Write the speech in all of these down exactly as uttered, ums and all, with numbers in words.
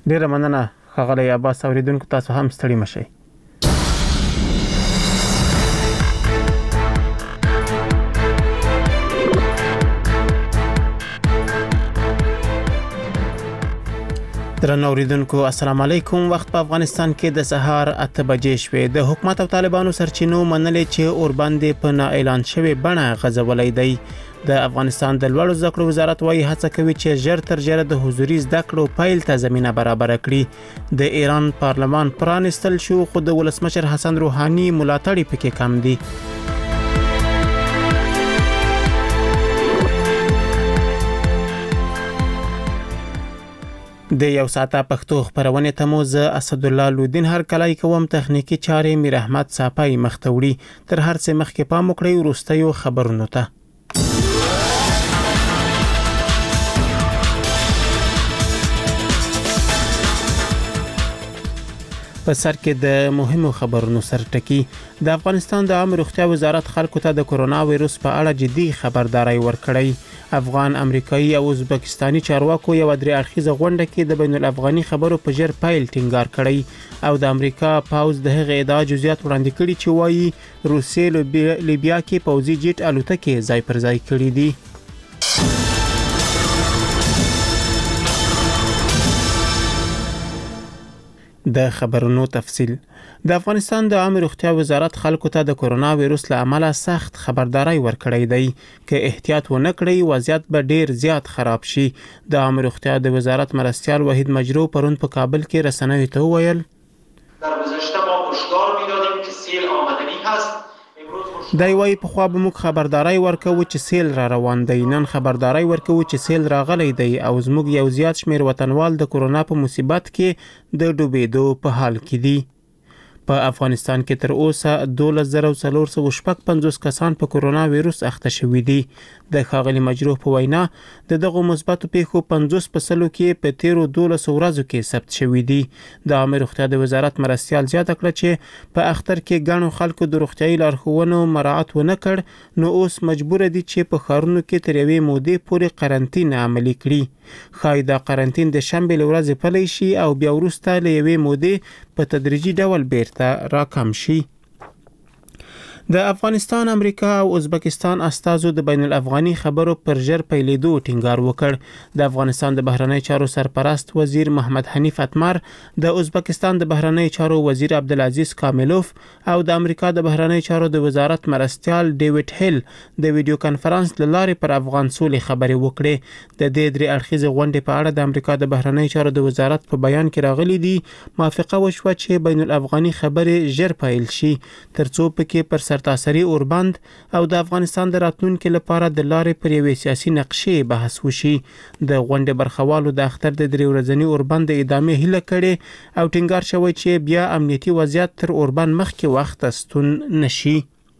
ډیره مننه ښاغلی عباس. اوریدونکو تاسو هم ستړي مشئ. درنو اوریدونکو السلام علیکم. وخت په افغانستان کې د سهار اته بجې شوې. د حکومت او طالبانو سرچینو منلې چې اورباندې په نا اعلان شوی بڼه غځولې دی. د افغانستان د لوړو زده کړو وزارت وايي هڅه کوي چې ژر تر ژره د حضوري زده کړو پیل ته زمينه برابر کړي. د ایران پارلمان پرانستل شو خو د ولسمشر حسن روحاني ملاتړي پکې کم دي. د یو ساعته پښتو خبرونه ته مو زه اسد الله لودین هر کلای کوم. تخنیکی چارې میر احمد صافی مختوړي. تر هر څه مخکې پام وکړئ وروستیو خبرونو ته. په سر کې د مهمو خبرونو سرټکی. د افغانستان د عامه روغتیا وزارت خلکو ته د کورونا وایروس په اړه جدي خبرداري ورکړی. افغان، امریکایي او ازبکستاني چارواکو یو درې اړخیزه غونډه کې د بین الافغاني خبرو په جر پایل ټینګار کړی او د امریکا پاوز د هغه ادعا جزئیات وړاندې کړي چې وایي روسیې لیبیا کې پوځي جیټ الوتکې ځای پر ځای کړي دي. د خبرونو تفصیل. د افغانستان د عامه روغتیا وزارت خلکو ته د کورونا وایروس له امله سخت خبرداري ورکړی دی چې احتیاط ونه کړئ وضعیت به ډیر زیات خراب شي. د عامه روغتیا د وزارت مرستیال وحید مجرو پرون په کابل کې رسنیو ته وویل در گذشته ما هشدار می‌دادیم که سیل آمدنی هست. دای وای په خوا به موږ خبرداري ورکو چې سیل را روان دی. نن خبرداري ورکو چې سیل راغلی دی او زموږ یو زیات شمیر وطنوال د کورونا په مصیبت کې د ډوبېدو په حال کې دي. په افغانستان کې تر اوسه دولس زره څلور سوه شپږ پنځوس کسان په کورونا وایروس اخته شوي دي. د ښاغلي مجروح په وینا د دغه مثبتو پیښو پنځوس په سلو کې په تیرو دولس ورځو کې ثبت شوي دي. د عامه روغتیا د وزارت مرستیال زیاته کړه چې په اختر کې ګڼو خلکو د روغتیايي لارښوونو مراعات ونه کړ نو اوس مجبور دي چې په ښارونو کې تر یوې مودې پورې قرنطینه عملي کړي. ښایي دا قرنطین د شنبې له ورځې پلی شي او بیا وروسته له یوې مودې په تدریجي ډول بیرته راکم شي. د افغانستان، امریکا او ازبکستان استازو د بین الافغاني خبرو پر ژر پیلېدو ټینګار وکړ. د افغانستان د بهرنی چارو سرپرست وزیر محمد حنیف اتمر، د ازبکستان د بهرنی چارو وزیر عبدالعزیز کاملوف او د امریکا د بهرنی چارو د وزارت مرستیال ډیوډ هیل د ویډیو کانفرنس له لارې پر افغان سولې خبرې وکړې. د دې درې اړخیزې غونډې په اړه د امریکا د بهرنی چارو د وزارت په بیان کې راغلي دي موافقه وشوه چې بین الافغاني خبرې ژر پیل شي ترڅو پکې پر سرتاسري اوربند او د افغانستان د راتلونکو لپاره د لارې پر یوې سیاسي نقشې بحث وشي. د غونډې برخوالو د اختر د درې ورځني اوربند د ادامې هیله کړې او ټینګار شوی چې بیا امنیتي وضعیت تر اوربند مخکې وخت ستون نشي.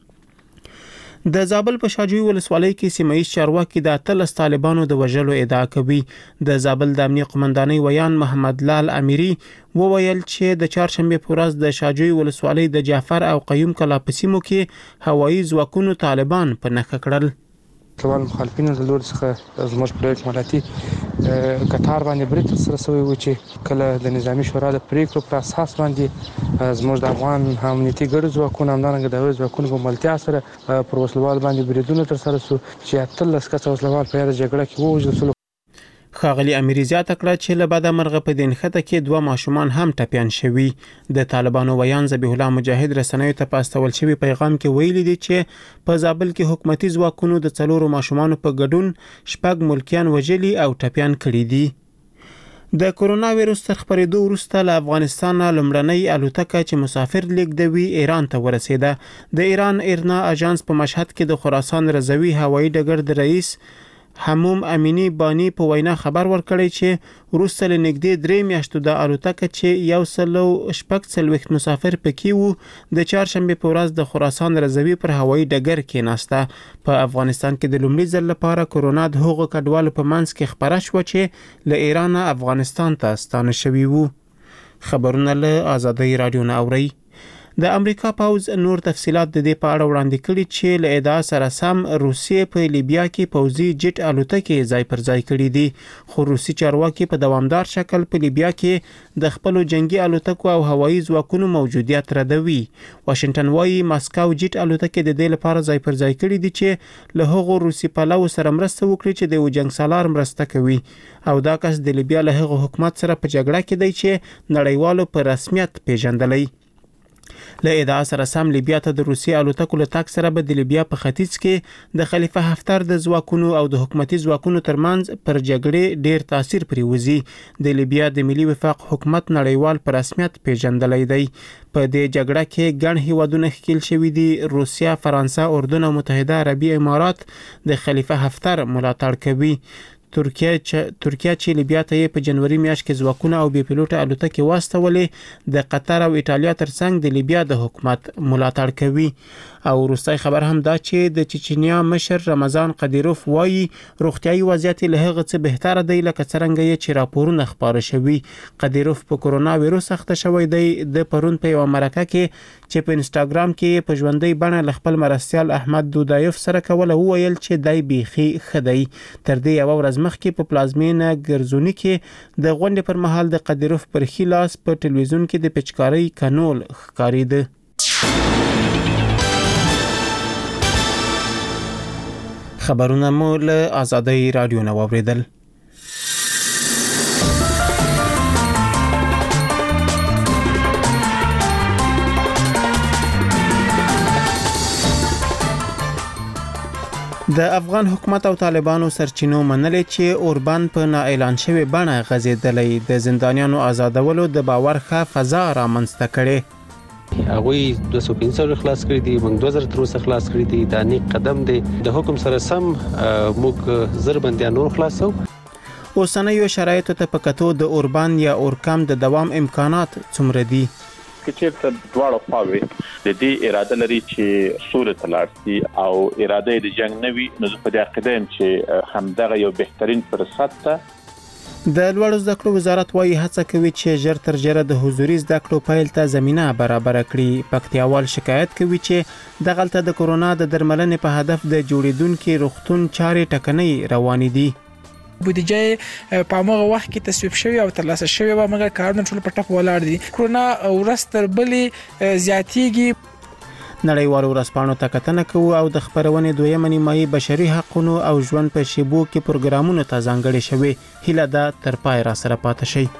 د زابل په شاجوی ولسوالۍ کې سیمایي چارواکي د اتلس طالبانو د وژلو ادعا کوي. د زابل د امنیه قومندانۍ ویان محمد لال امیری وویل چې د چهارشنبه په ورځ د شاجوی ولسوالۍ د جعفر او قیوم کلا په سیمو کې هوایي ځواکونو طالبان په نښه کړل. طالبان مخالفینو د لوري څخه زموږ پر اکمالاتي قطار باندې برید سره سوی و چې کله د نظامی شورا د پریکړو پر اساس باندې زموږ د افغان امنیتي ګډو ځواکونو همدارنګه د ځواکونو په ملتیا سره پر وسلوال باندې بریدونه تر سره شو چې اتلس کسه وسلوال په یاد جګړه کې ووژل شول. ښاغلي امیری زیاته کړه چې له بده مرغه په دې نښته کې دوه ماشومان هم ټپیان شوي. د طالبانو ویان ذبیح الله مجاهد رسنیو ته په استول شوي پیغام کې ویلي دي چې په زابل کې حکومتي ځواکونو د څلورو ماشومانو په ګډون شپږ ملکیان وژلي او ټپیان کړي دي. د کورونا وایروس تر خپرېدو وروسته له افغانستان لومړنۍ الوتکه چې مسافر لیږدوي ایران ته ورسېده. د ایران ایرنا اژانس په مشهد کې د خراسان رضوي هوایي ډګر د رئیس حموم امینی بانی په وینا خبر ورکړی چې وروسته له نږدې درې میاشتو د الوتکه چې یو سلو شپږ څلوېښت مسافر پکې وو د چهارشنبې په ورځ د خراسان رضوي پر هوایي ډګر کېناسته. په افغانستان کې د لومړي ځل لپاره کورونا د هغو کډوالو په منځ کې خپره شوه چې له ایران افغانستان ته ستانه شوي وو. خبرونه له آزادۍ رادیو نه اورئ. د امریکا پوز نور تفصيلات د دې په اړه وړاندې کړي چې له ادعا سره سم روسیې په لیبیا کې پوزي جټ الوتکې ځای پر ځای کړي دي خو روسي چارواکي په دوامدار شکل په لیبیا کې د خپل جنگي الوتکو او هوایي ځواکونو موجودیت ردوي واشنگټن وايي ماسکو جټ الوتکې د دې لپاره ځای پر ځای کړي دي چې له هغو روسي پلو سره مرسته وکړي چې د جنگ سالار مرسته کوي او دا کس د لیبیا له هغو حکومت سره په جګړه کې دی چې نړیوالو په رسمیت پیژندلی له ادعا سره سم لیبیا ته د روسي الوتکو له تګ سره به د لیبیا په ختیځ کې د خلیفه حفتر د ځواکونو او د حکومتي ځواکونو ترمنځ پر جګړې ډیر تاثیر پریوزي د لیبیا د ملي وفاق حکومت نړیوال په رسمیت پیژندلی دی په دې جګړه کې ګڼ هیوادونه ښکیل شوي دي روسیا فرانسه اردن او متحده عربي امارات د خلیفه حفتر ملاتړ کوي ترکیه چې ترکیه چې لیبیا ته په جنوري میاشت کې ځواکونه او بي پیلوټه الوتکې واستولې د قطر او ایټالیا ترڅنګ د لیبیا د حکومت ملاتړ کوي او روسي خبر هم دا چې د چچنیا مشر رمضان قدیروف وایي روغتيایي وضعیت له هغه څه بهتره دی لکه څنګه یې چې راپورونه خبره شوي قدیروف په کورونا وایروس اخته شوی دی د پرون په یو مرکه کې چې په انستګرام کې په ژوندۍ بڼه خپل مرستيال احمد دودایف سره کوله وویل چې دای بیخي خدای تر دې یو ورځ مخکې په پلازمینه ګرزونی کې د غونډې پر مهال د قدیروف پر خلاص په ټلویزیون کې د پچکاری کانول ښکاریده خبرونه مو له آزادۍ رادیو نه واوریدل د افغان حکومت او طالبانو سرچینو منلې چې اوربان په نااعلان شوی بڼه غځېدلې د زندانیانو آزادولو د باور ښه فضا رامنځته کړي هغه دوه سوه پنځه خلاص کړی دي موږ دوه زره تر اوسه خلاص کړی دي دا نیک قدم دی د حکم سره سم موږ زر بنديان نور خلاصو اوسنیو شرایطو ته پکاتو د اوربان یا اورکام د دوام امکانات څومره دي کچېرته دواړه خواوې د دې اراده لري چې سوله تلارسي او اراده د جنگ نوي نو په دې عقیده يم چې همدغه یو بهترین فرصت ته د لوړو زده کړو وزارت وايي هڅه کوي چې ژر تر ژره د حضوري زده کړو پیل ته زمينه برابر کړي پکتیاوال شکایت کوي چې د غلطه د کورونا د درملنې په هدف د جوړیدونکو روغتون چارې ټکنۍ روان دي بودیجه په هغه وخت کې تصویب شوی او ترلاسه شوی و مګر کارونه ټول په ټپ ولاړ دي کورونا ورستر بلې زیاتیږي نړیوال ورځپاڼو ته کتنه کوي او د خبرونې دویمه نیمایي بشري حقوقو او ژوند په شیبو کې پروګرامونو ته ځانګړي شوی هله دا تر پای را سره پاتې شي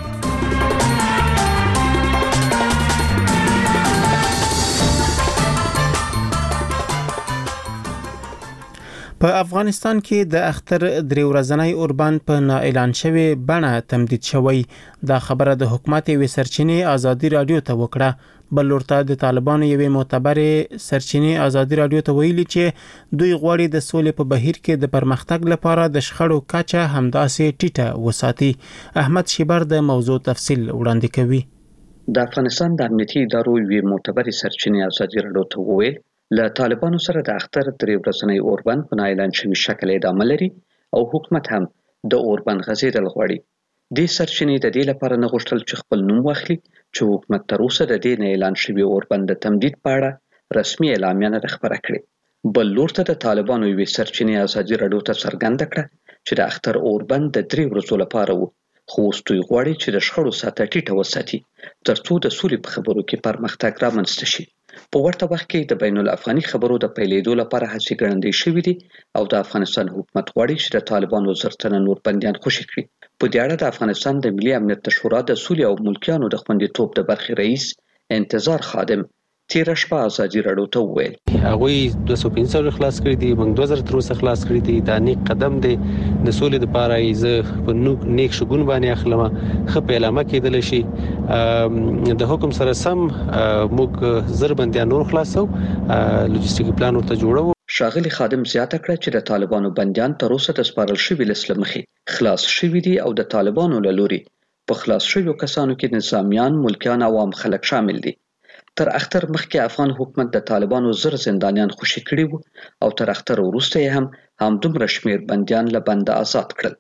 په افغانستان کې د اختر درې ورځنی اوربان په نااعلان شوی بڼه تمدید شوی دا خبره د حکومت وی سرچینې ازادي رادیو ته وکړه بل ورته د طالبانو یوې معتبرې سرچینې ازادي رادیو ته ویلي چې دوی غواړي د سولې په بهیر کې د پرمختګ لپاره د شخړو کچه همداسې ټیټه وساتي احمد شیبر د موضوع تفصیل وړاندې کوي د افغانستان د امنیتي ادارو یوې معتبرې سرچینې ازادي رادیو ته وویل له طالبانو سره د اختر درې ورځنی اوربند په اعلان شوی شکل ادامه لري او حکومت هم د اوربند غځېدل غواړي د سرچینې د دې لپاره نه غوښتل چې خپل نوم واخلي چې حکومت تر اوسه د دې نه اعلان شوی اوربند د تمدید په اړه رسمي اعلامیه نه خبره کړې بل لورته د طالبانو یوې سرچینې ازادي رادیو ته څرګنده کړه چې د اختر اوربند د درې ورځو لپاره وو خو ستوي غواړي چې د شخړو سطح ټیټه وساتي ترڅو د سولې په خبرو کې پرمختګ رامنځته شي په ورته وخت کې د بین الافغاني خبرو د پیلېدو لپاره هڅې ګړندې شوې دي او د افغانستان حکومت غواړي چې د طالبانو زرتنه نور بنديان خوشي کړي په دې اړه د افغانستان د ملي امنیت شورا د سولې او ملکیانو د خوندیتوب د برخې رئیس انتظار خادم تیر شپه ازادي رادیو ته وویل هغه دوه سوه پنځه خلاص کړی دي موږ دوه زره تر اوسه خلاص کړی دي دا نیک قدم دی د سولې لپاره یې په نیک شګون باندې اخلمه خپ اعلان کېدل شي د حکم سره سم موږ زر بنديان نور خلاصو لوجستیک پلان ورته جوړو شاغلی خادم زیاته کړه چې د طالبانو بنديان تر اوسه د سپارل شوی لسلمخي خلاص شوی دي او د طالبانو لوري په خلاص شویو کسانو کې نظامیان ملکیان او عام خلک شامل دي تر اختر مخکې افغان حکومت د طالبانو زر زندانیان خوشي کړي وو او تر اختر وروسته هم هم دومره شمیر بنديان له بند آزاد کړل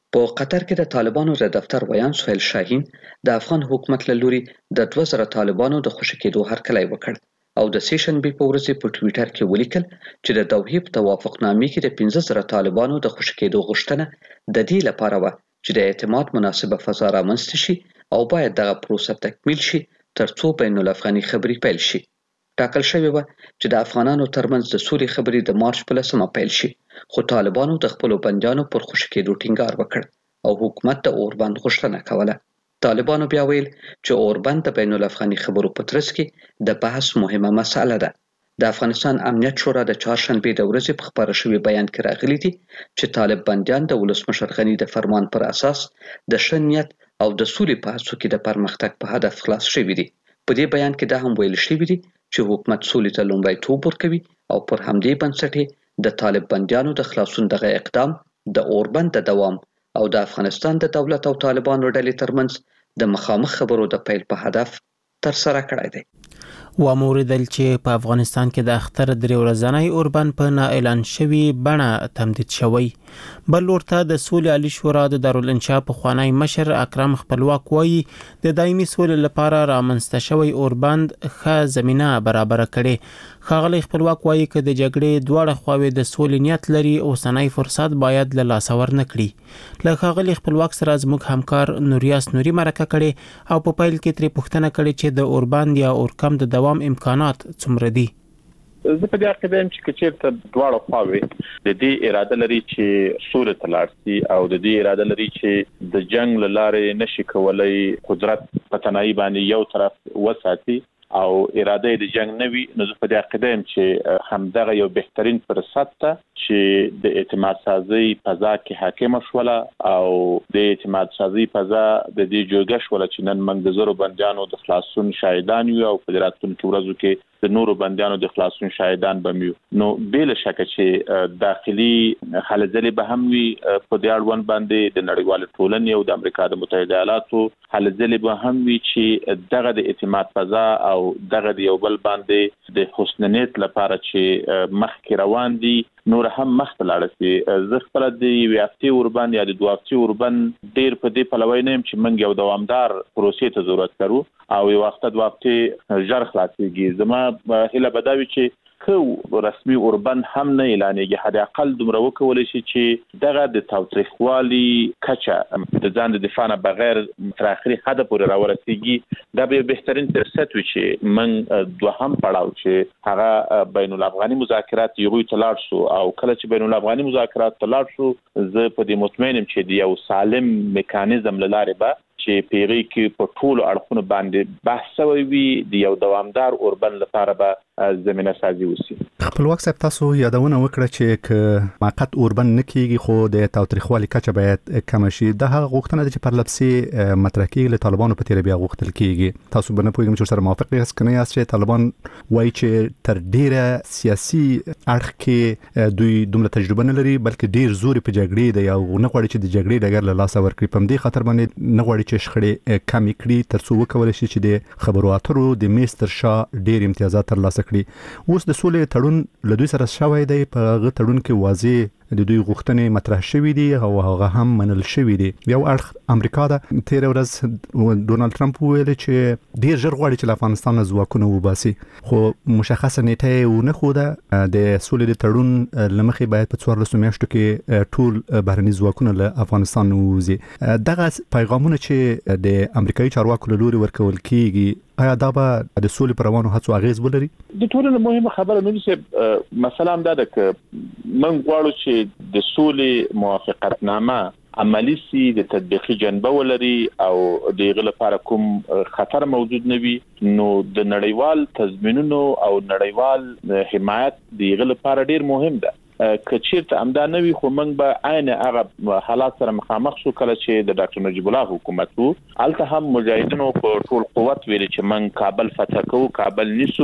په قطر کې د طالبانو د دفتر ویان سهیل شاهین د افغان حکومت له لوري د دوه زره طالبانو د خوشي کېدو هرکلی وکړ او د سې شنبې په ورځ په ټوئیټر کې ولیکل چې د دوحې په توافقنامې کې د پنځه زره طالبانو د خوشي کېدو غوښتنه د دې لپاره وه چې د اعتماد مناسبه فضا رامنځته شي او باید دغه پروسه تکمیل شي ترڅو بین الافغاني خبرې پیل شي. ټاکل شوې وه چې د افغانانو ترمنځ د سولې خبرې د مارچ په لسمه پیل شي، خو طالبانو د خپلو بندیانو پر خوشي کېدو ټینګار وکړ او حکومت د اوربند غوښتنه کوله. طالبانو بیا ویل چې اوربند د بین الافغاني خبرو په ترڅ کې د بحث مهمه مسأله ده. د افغانستان امنیت شورا د چهارشنبې د ورځې په خپاره شوي بیان کې راغلي دي چې طالب بندیان د ولسمشر غني د فرمان پر اساس د ښه نیت او د سولې په هڅو کې د پرمختګ په هدف خلاص شوي دي. په دې بیان کې دا هم ویل شوي دي چې حکومت سولې ته لومړیتوب ورکوي او پر همدې بنسټ د طالب بندیانو د خلاصون دغه اقدام د اوربند د دوام او د افغانستان د دولت او طالبانو ډلې ترمنځ د مخامخ خبرو د پیل په هدف ترسره کړی دی. وموریدل چې په افغانستان کې د اختر درې ورځنی اوربند په نا اعلان شوی بڼه تمدید شوی. بل لورته د سولې عالی شورا د دارالانشا پخوانی مشر اکرم خپلواک وایي د دایمي سولې لپاره رامنځته شوی اوربند ښه زمینه برابر کړي. ښاغلی خپلواک وایي چې د جګړې دواړه خواوې د سولې نیت لري اوسنی فرصت باید له لاسه ورنه کړي. له ښاغلي خپلواک سره زموږ همکار نوریاس نوري مرکه کړې او په پیل کې ترې پوښتنه کړې چې د اوربند یا اورکم د دوام امکانات څومره دي. زه په دې عقیده یم چې چېرته دواړه خواوې د دې اراده لري چې سولې ته لاړ شي او د دې اراده لري چې د جنگ له لارې نشي کولای قدرت په تنهایی باندې یو طرف وساتي او اراده د جنگ نه وي، نو زه په دې عقیده یم چې همدغه یو بهترین فرصت ته چې د اعتماد سازي فضا کې حاکم شوله او د اعتماد سازي فضا د دې جوړه شوله چې نن موږ د زرو بندیانو د خلاصون شاهدان یو او په راتلونکو ورځو کې د نورو بندیانو د خلاصون شاهدان بمیو. نو بل شک چې داخلي حلزلې به هم وي په دې اړوند باندې د نړیوال ټولنې او د امریکا د متحده ایالاتو حلزلې به هم وي چې دغه د اعتماد فضا او دغه د یو بل باندې د حسن نیت لپاره چې مخکې روان دي نور هم مخ ته لاړ شي. زه خپل د یو هفتې اوربند یا د دوه هفتې اوربند ډیر په دې پلوی نه یم چې موږ یو دوامدار پروسې ته ضرورت لرو او یو وخت دوه هفتې ژر خلاصيږي. زما هیله به دا وي چې خو رسمي اوربند هم نه اعلانېږي، حد اقل دومره وکولی شي چې دغه د تاوتریخوالي کچه د ځان د دفاع نه بغیر تر اخري حد پورې راورسېږي. دا به بهترین فرصت وي چې موږ دوهم پړاو چې هغه بین الافغاني مذاکرات یو ته لاړ شو او کله چې بین الافغاني مذاکرات ته لاړ شو زه په دې مطمئن یم چې د یو سالم میکانیزم له لارې به چې پیری کې په ټولو اړخونو باندې بحث شوی وي د یو دوامدار اوربند لپاره به زمينه سازي وشي. خپلواک صاحب تاسو یادونه وکړه چې ک موقت اوربند نه کیږي خو د تاوتریخوالي کچه باید کم شي. د هغه غوښتنه ده چې پر لپسي مطرح کیږي له طالبانو په تیر بیا غوښتل کیږي. تاسو به نه پوهیږم چې سره موافق یاست کنه یاست چې طالبان وایي چې تر ډیره سیاسي اړخ کې دوی دومره تجربه نه لري بلکې ډیر زور په جګړې دی او نه غواړي چې د جګړې ډګر له لاسه ورکړي. په دې خاطر باندې نه غواړي چې شخړې کم کړي ترڅو وکولای شي چې د خبرو اترو د میستر شاه ډیر امتیازات ترلاسه کړي. اوس د سولې تړون له دوی سره شوی دی، په هغه تړون کې واضح د دوی غوښتنې مطرح شوې دي او هغه هم منل شوې دي. یو اړخ امریکا ده، تیر ورځ ډونالد ټرمپ ویل چې ډیر ژر غواړي چې افغانستان ځواکونه وباسي، خو مشخصه نیټه یې ونه خوده. د سولې د تړون لمخې باید په څوارلسو میاشتو کې ټول بهرني ځواکونه له افغانستان ووځي. دغه پیغامونه چې د امریکایي چارواکو له لوري ورکول کیږي آیا دا به د سولې پر روانو هڅو اغیز ولري؟ د ټولنې مهمه خبره نو چې مثلا دا ده چې موږ غواړو چې د سولې موافقتنامه عملی سي، د تطبیقي جنبه ولري او دغه لپاره کوم خطر موجود نه وي. نو د نړیوال تضمینونو او نړیوال حمایت دغه لپاره ډیر مهم ده. کچیرته امدا نوي خو موږ به عین هغه حالات سره مخامخ شو کله چې د ډاکټر نجیب الله حکومت وو. الته هم مجاهدینو په ټول قوت ویل چې موږ کابل فتح کوو، کابل نیسو.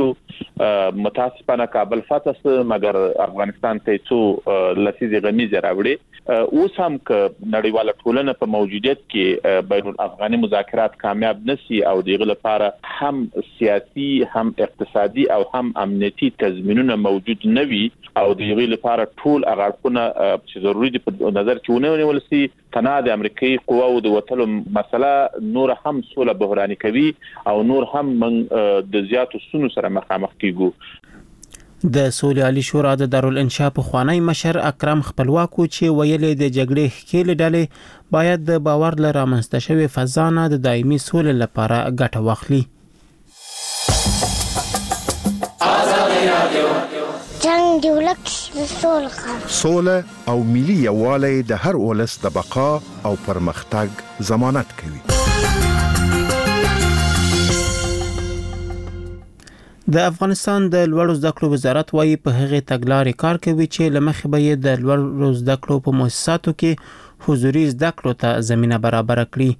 متاسفانه کابل فتح سه مګر افغانستان ته څو لسیزې غمیزه راوړي. اوس هم ک نړیواله ټولنه په موجودیت کې بین الافغاني مذاکرات کامیاب نشي او دغه لپاره هم سیاسي هم اقتصادي او هم امنیتي تضمینونه موجود نه وي او دغه لپاره ټول اغاړونه چې ضروري دي په نظر کې ونه ونیول شي. تنها د امریکایي قواو د وټلو مسله نور هم سوله بحراني کوي او نور هم من د زیاتو سونو سره مخامخ کیږو. د سولې عالی شورا د دارالانشا په خوانی مشر اکرم خپلواکو چې ویلې د جګړې ښکېل ډلې باید د باور له رامنځته شوې فضا نه د دایمي سولې لپاره ګټه واخلي. جنگ دی ولک سوله سوله او ملي یووالی د هر ولس د بقا او پرمختګ ضمانت کوي. د افغانستان د لوړو زده کړو وزارت وايي په هغه تګلارې کار کوي چې لمخې به یې د لوړو زده کړو په مؤسساتو کې حضوري زده کړو ته زمينه برابر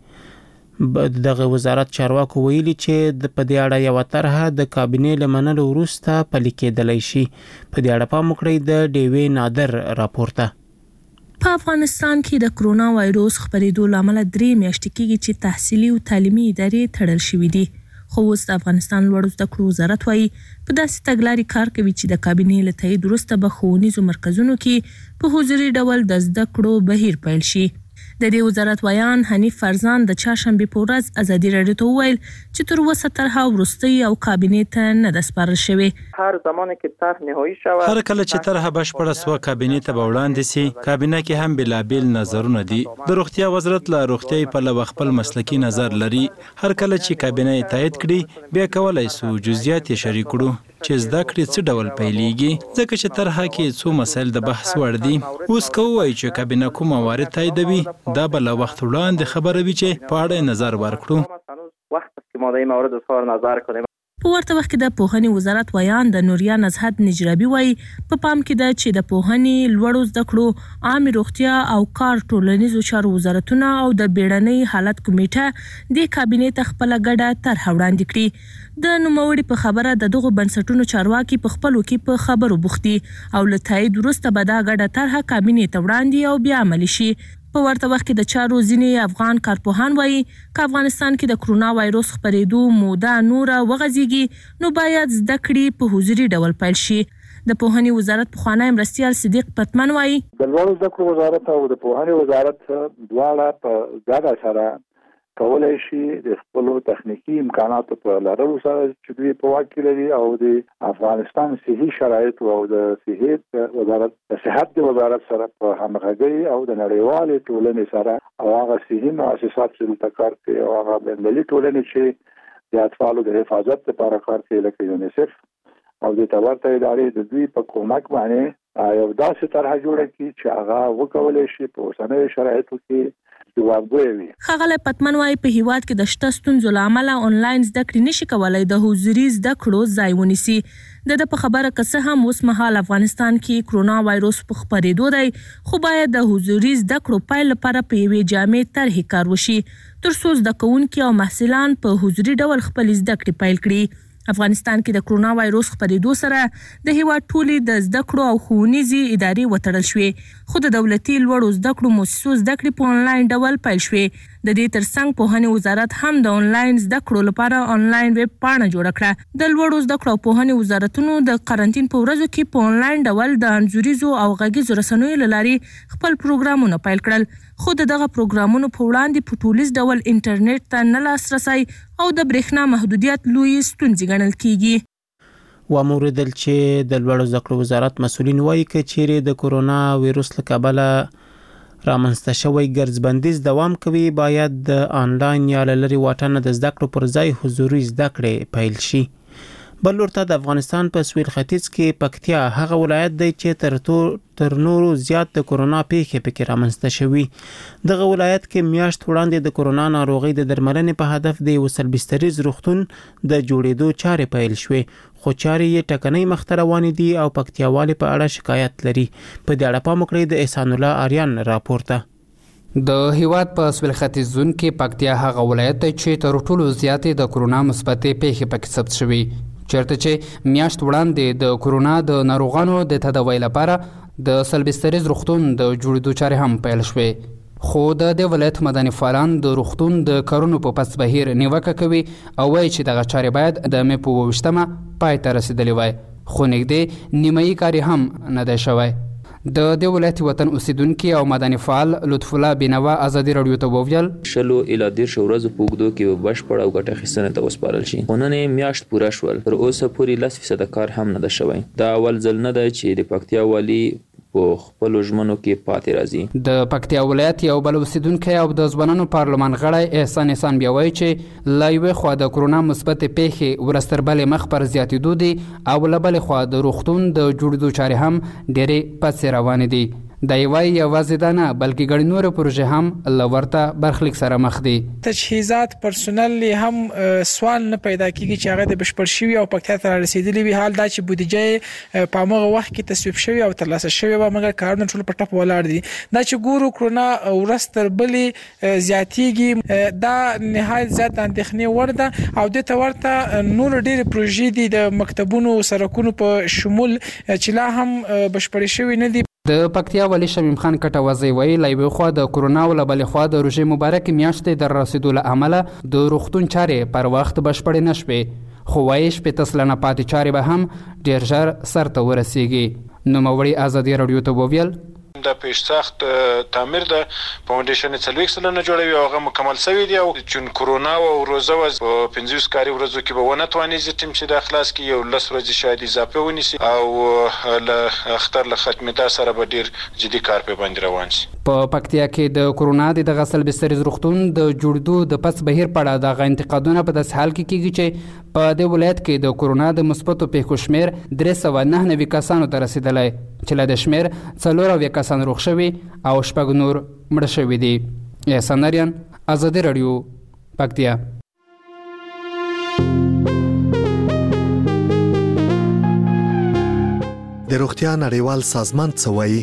کړي. دغه وزارت چارواکو ویلي چې د په دې اړه یو طرحه د کابینې لمنلو وروسته پلي کېدلای شي. په دې اړه پام وکړئ د ډیوی نادر راپورته. په افغانستان کې د کرونا وایروس خپرېدو لامل درې میاشتې کېږي چې تحصیلي او تعلیمي ادارې تړل شوې دي. خو اوس د افغانستان لوړو زده کړو وزارت وايي په داسې تګلارې کار کوي چې د کابینې له تایید وروسته به ښوونیزو مرکزونو کې په حضوري ډول د زده کړو بهیر پیل شي. د دې وزارت ویان حنیف فرزان د چهارشنبه په ورځ ازادي راډیو ته وویل چې تر اوسه طرحه وروستۍ او کابینې ته نه ده سپارل شوې. هر زمانه کې طرح نهایی شوه، هر کله چې طرحه بشپړه سوه کابینې ته به وړاندې سي. کابینه کې هم بلابل نظرونه دي. د روغتیا وزارت له روغتیاي پلوه خپل مسلکي نظر لري. هر کله چې کابینه یې تایید کړي بیا کولای سو جزئیات یې شریک کړو چې زده کړې څه ډول پیلېږي، ځکه چې طرحه کې څو مسایل د بحث وړ دي. اوس که ووایي چې کابینه کوم موارد تاییدوي دا به له وخت وړاندې خبره وي چې په اړه نظر ورکړو. وخت کې ما د موارد سره نظر کنیم. په ورته وخت کې د پوهنې وزارت ویان د نوریا نزهت نجرابي وایي په پام کې ده چې د پوهنې لوړو زده کړو عامه روغتیا او کار ټولنیزو چارو وزارتونه او د بیړنۍ حالت کمیټه د کابینې ته خپل ګډه طرح وړاندې کړي. د نوموړي په خبره د دغو بنسټونو چارواکي په خپلو کې په خبرو بوختي او له تایید وروسته به دا ګډه طرح کابینې ته وړاندې او بیا عملي شي. په ورته وخت کې د چارو ځینې افغان کارپوهان وایي که افغانستان کې د کرونا وایروس خپرېدو موده نوره وغځېږي نو باید زده کړې په حضوري ډول پیل شي. د پوهنې وزارت پخوانی مرستیال صدیق پتمن وایي د لوړو زده کړو وزارت او د پوهنې وزارت دواړه په ګډه سره کولای شي د خپل تخنیکی امکاناتو په لرلو سره چې دوی په واک کې لري او د افغانستان صحي شرایط او د صحت وزارت د صحت د وزارت سره په همغږي او د نړیوالې ټولنې سره او هغه صحي مؤسسات چې د کار کوي او هغه بندلي ټولنې چې د اطفالو د حفاظت لپاره کار کوي لکه یونیسف او د تورته ادارې د دوی په کومک باندې یو داسې طرحه جوړه کړي چې هغه وکولای شي په اوسنیو شرایطو کې ښاغلی پتمن وایي په هیواد کې د شته ستونزو له امله آنلاین زده کړې نشي کولای د حضوري زده کړو ځای ونیسي. د ده په خبره که څه هم اوس مهال افغانستان کې کرونا وایروس په خپرېدو دی خو باید د حضوري زده کړو پیل لپاره په یوې جامع طرحې کار وشي تر څو زده کوونکي او محصلان په حضوري ډول خپل زده کړې پیل کړي. افغانستان کې د کرونا وایروس خپرېدو سره د هیواد ټولې د زده کړو او ښوونیزې ادارې وتړل شوې خو د دولتي لوړو زده کړو مؤسسو زده کړې په آنلاین ډول پیل شوې. د دې ترڅنګ پوهنې وزارت هم د آنلاین زده کړو لپاره آنلاین ویب پاڼه جوړه کړه. د لوړو زده کړو او پوهنې وزارتونو د قرنټین په ورځو کې په آنلاین ډول د انځوریزو او غږیزو رسنیو له لارې خپل پروګرامونه پیل کړل خو د دغه پروګرامونو په وړاندې په ټولیز ډول انټرنیټ ته نه لاسرسی او د برېښنا محدودیت لوی ستونزې ګڼل کیږي. واموردل چې د لوړو زده کړو وزارت مسؤلین وایي چې چیرې د کرونا وایروس له کبله رامنځته شوی ګرځبندیز دوام کوي باید د آنلاین یا له لرې واټن د زده کړو پر ځای حضوري زده کړې پیل شي. بل لورته د افغانستان په سویل ختیځ کې پکتیا هغه ولایت دی چې تر تر نورو زیات د کرونا پیښې پکې رامنځته شوي. دغه ولایت کې میاشت وړاندې د کرونا ناروغۍ د درملنې په هدف د یو سلبستریز روغتون د جوړېدو چارې پیل شوې خو چارې یې ټکنۍ مخته روانې دي او پکتیاوالې په اړه شکایت لري. په دې اړه پام وکړئ د احسان الله آریان راپورته. د هیواد په سویل ختیځ زون کې پکتیا هغه ولایت دی چې تر ټولو زیاتې د کرونا مثبتې پیښې پکې ثبت شوي چېرته چې میاشت وړاندې د کرونا د ناروغانو د تداوی لپاره د سلبستریز روغتون د جوړېدو چارې هم پیل شوې خو د دې ولایت مدني فعالان د روغتون د کارونو په پس بهیر نیوکه کوي او وایي چې دغه چارې باید د مې په اووه ویشتمه پای ته رسېدلې وای خو نږدې نیمایي کار هم نه دی شوی. د دې ولایت وطن اوسیدونکي او مدني فعال لطف الله بینوا ازادي رادیو ته وویل شلو اله دیر شو ورځ په وګړو کې بشپړ او ګټه خسنه ته وسپارل شي نن میاشت پوره شول تر اوسه پورې لس فیصد کار هم نه ده شوی دا اول ځل نه ده چې د پکتیا والی په خپل ژمنو کې پاتې راځي د پکتیا ولایت یو بل اوسیدونکي او د ځوانانو پارلمان غړی احسان احسان بیا وایي چې لا یوې خوا د کرونا مثبت پیښې ورستر بلې مخ پر زیاتېدو دي او له بلې خوا د روغتون د جوړېدو چارې هم ډېرې پسې روانې دي دا یوای یوازې دا نه بلکې ګڼ نور پروژې هم له ورته برخلیک سره مخ دي تجهیزات پرسونل هم سوال نه پیدا کیږي چې هغه د بشپړ شوی او پکتیا ته رسیدلی وي حال دا چې بودیجه په هغه وخت کې تصویب شوی او ترلاسه شوی و مګر کارونه ټول په ټپ ولاړ دي دا چې ګورو کرونا ورستر بلې زیاتیږي دا نهایت زیات اندېښنې ور ده او د تورته نور ډېر پروژې دي د مکتبونو سرکونو په شمول چې لا هم بشپړ شوی نه دي د پکتیا ولی شمیم خان کټوازی وی لایوي خو د کرونا ول بل خو د روزي مبارک میاشتې در رسیدو له عمله د روغتون چارې پر وخت بشپړ نشوي خو وایش په تسلنه پاتې چارې به هم ډیر ژر سرته ورسیږي نو موري ازادي رادیو ته وویل د پیشساخت تعمیر د فاونډیشن څلوېښت سلنه جوړوي او هغه مکمل شوی دی او چون کرونا او روزه وز په پنځوس کاري ورځو کې به ونه توانیږي ټیم چې د اخلاص کې یو لس ورځې شاید اضافه ونیسي او له اختر له ختمېدا سره به ډیر جدي کار په باندې روان شي په پکتیا کې د کرونا د غسل بستر روغتون د جوړدو د پس بهیر پړه د غ انتقادونه په داس حال کې کیږي چې په د ولایت کې د کرونا د مثبتو پیښو شمیر درې سوه نه نوي کسانو ته رسیدلی چې له د شمیر څلور اویا کسان روغ شوي او شپږ نور مړه شوي دي احسان نریان ازادي رادیو پکتیا د روغتیا نړیوال سازمان څه وایي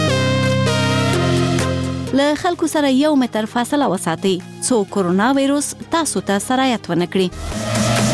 له خلکو سره یو متر فاصله وساتئ څو کرونا وایروس تاسو ته سرایت ونه کړي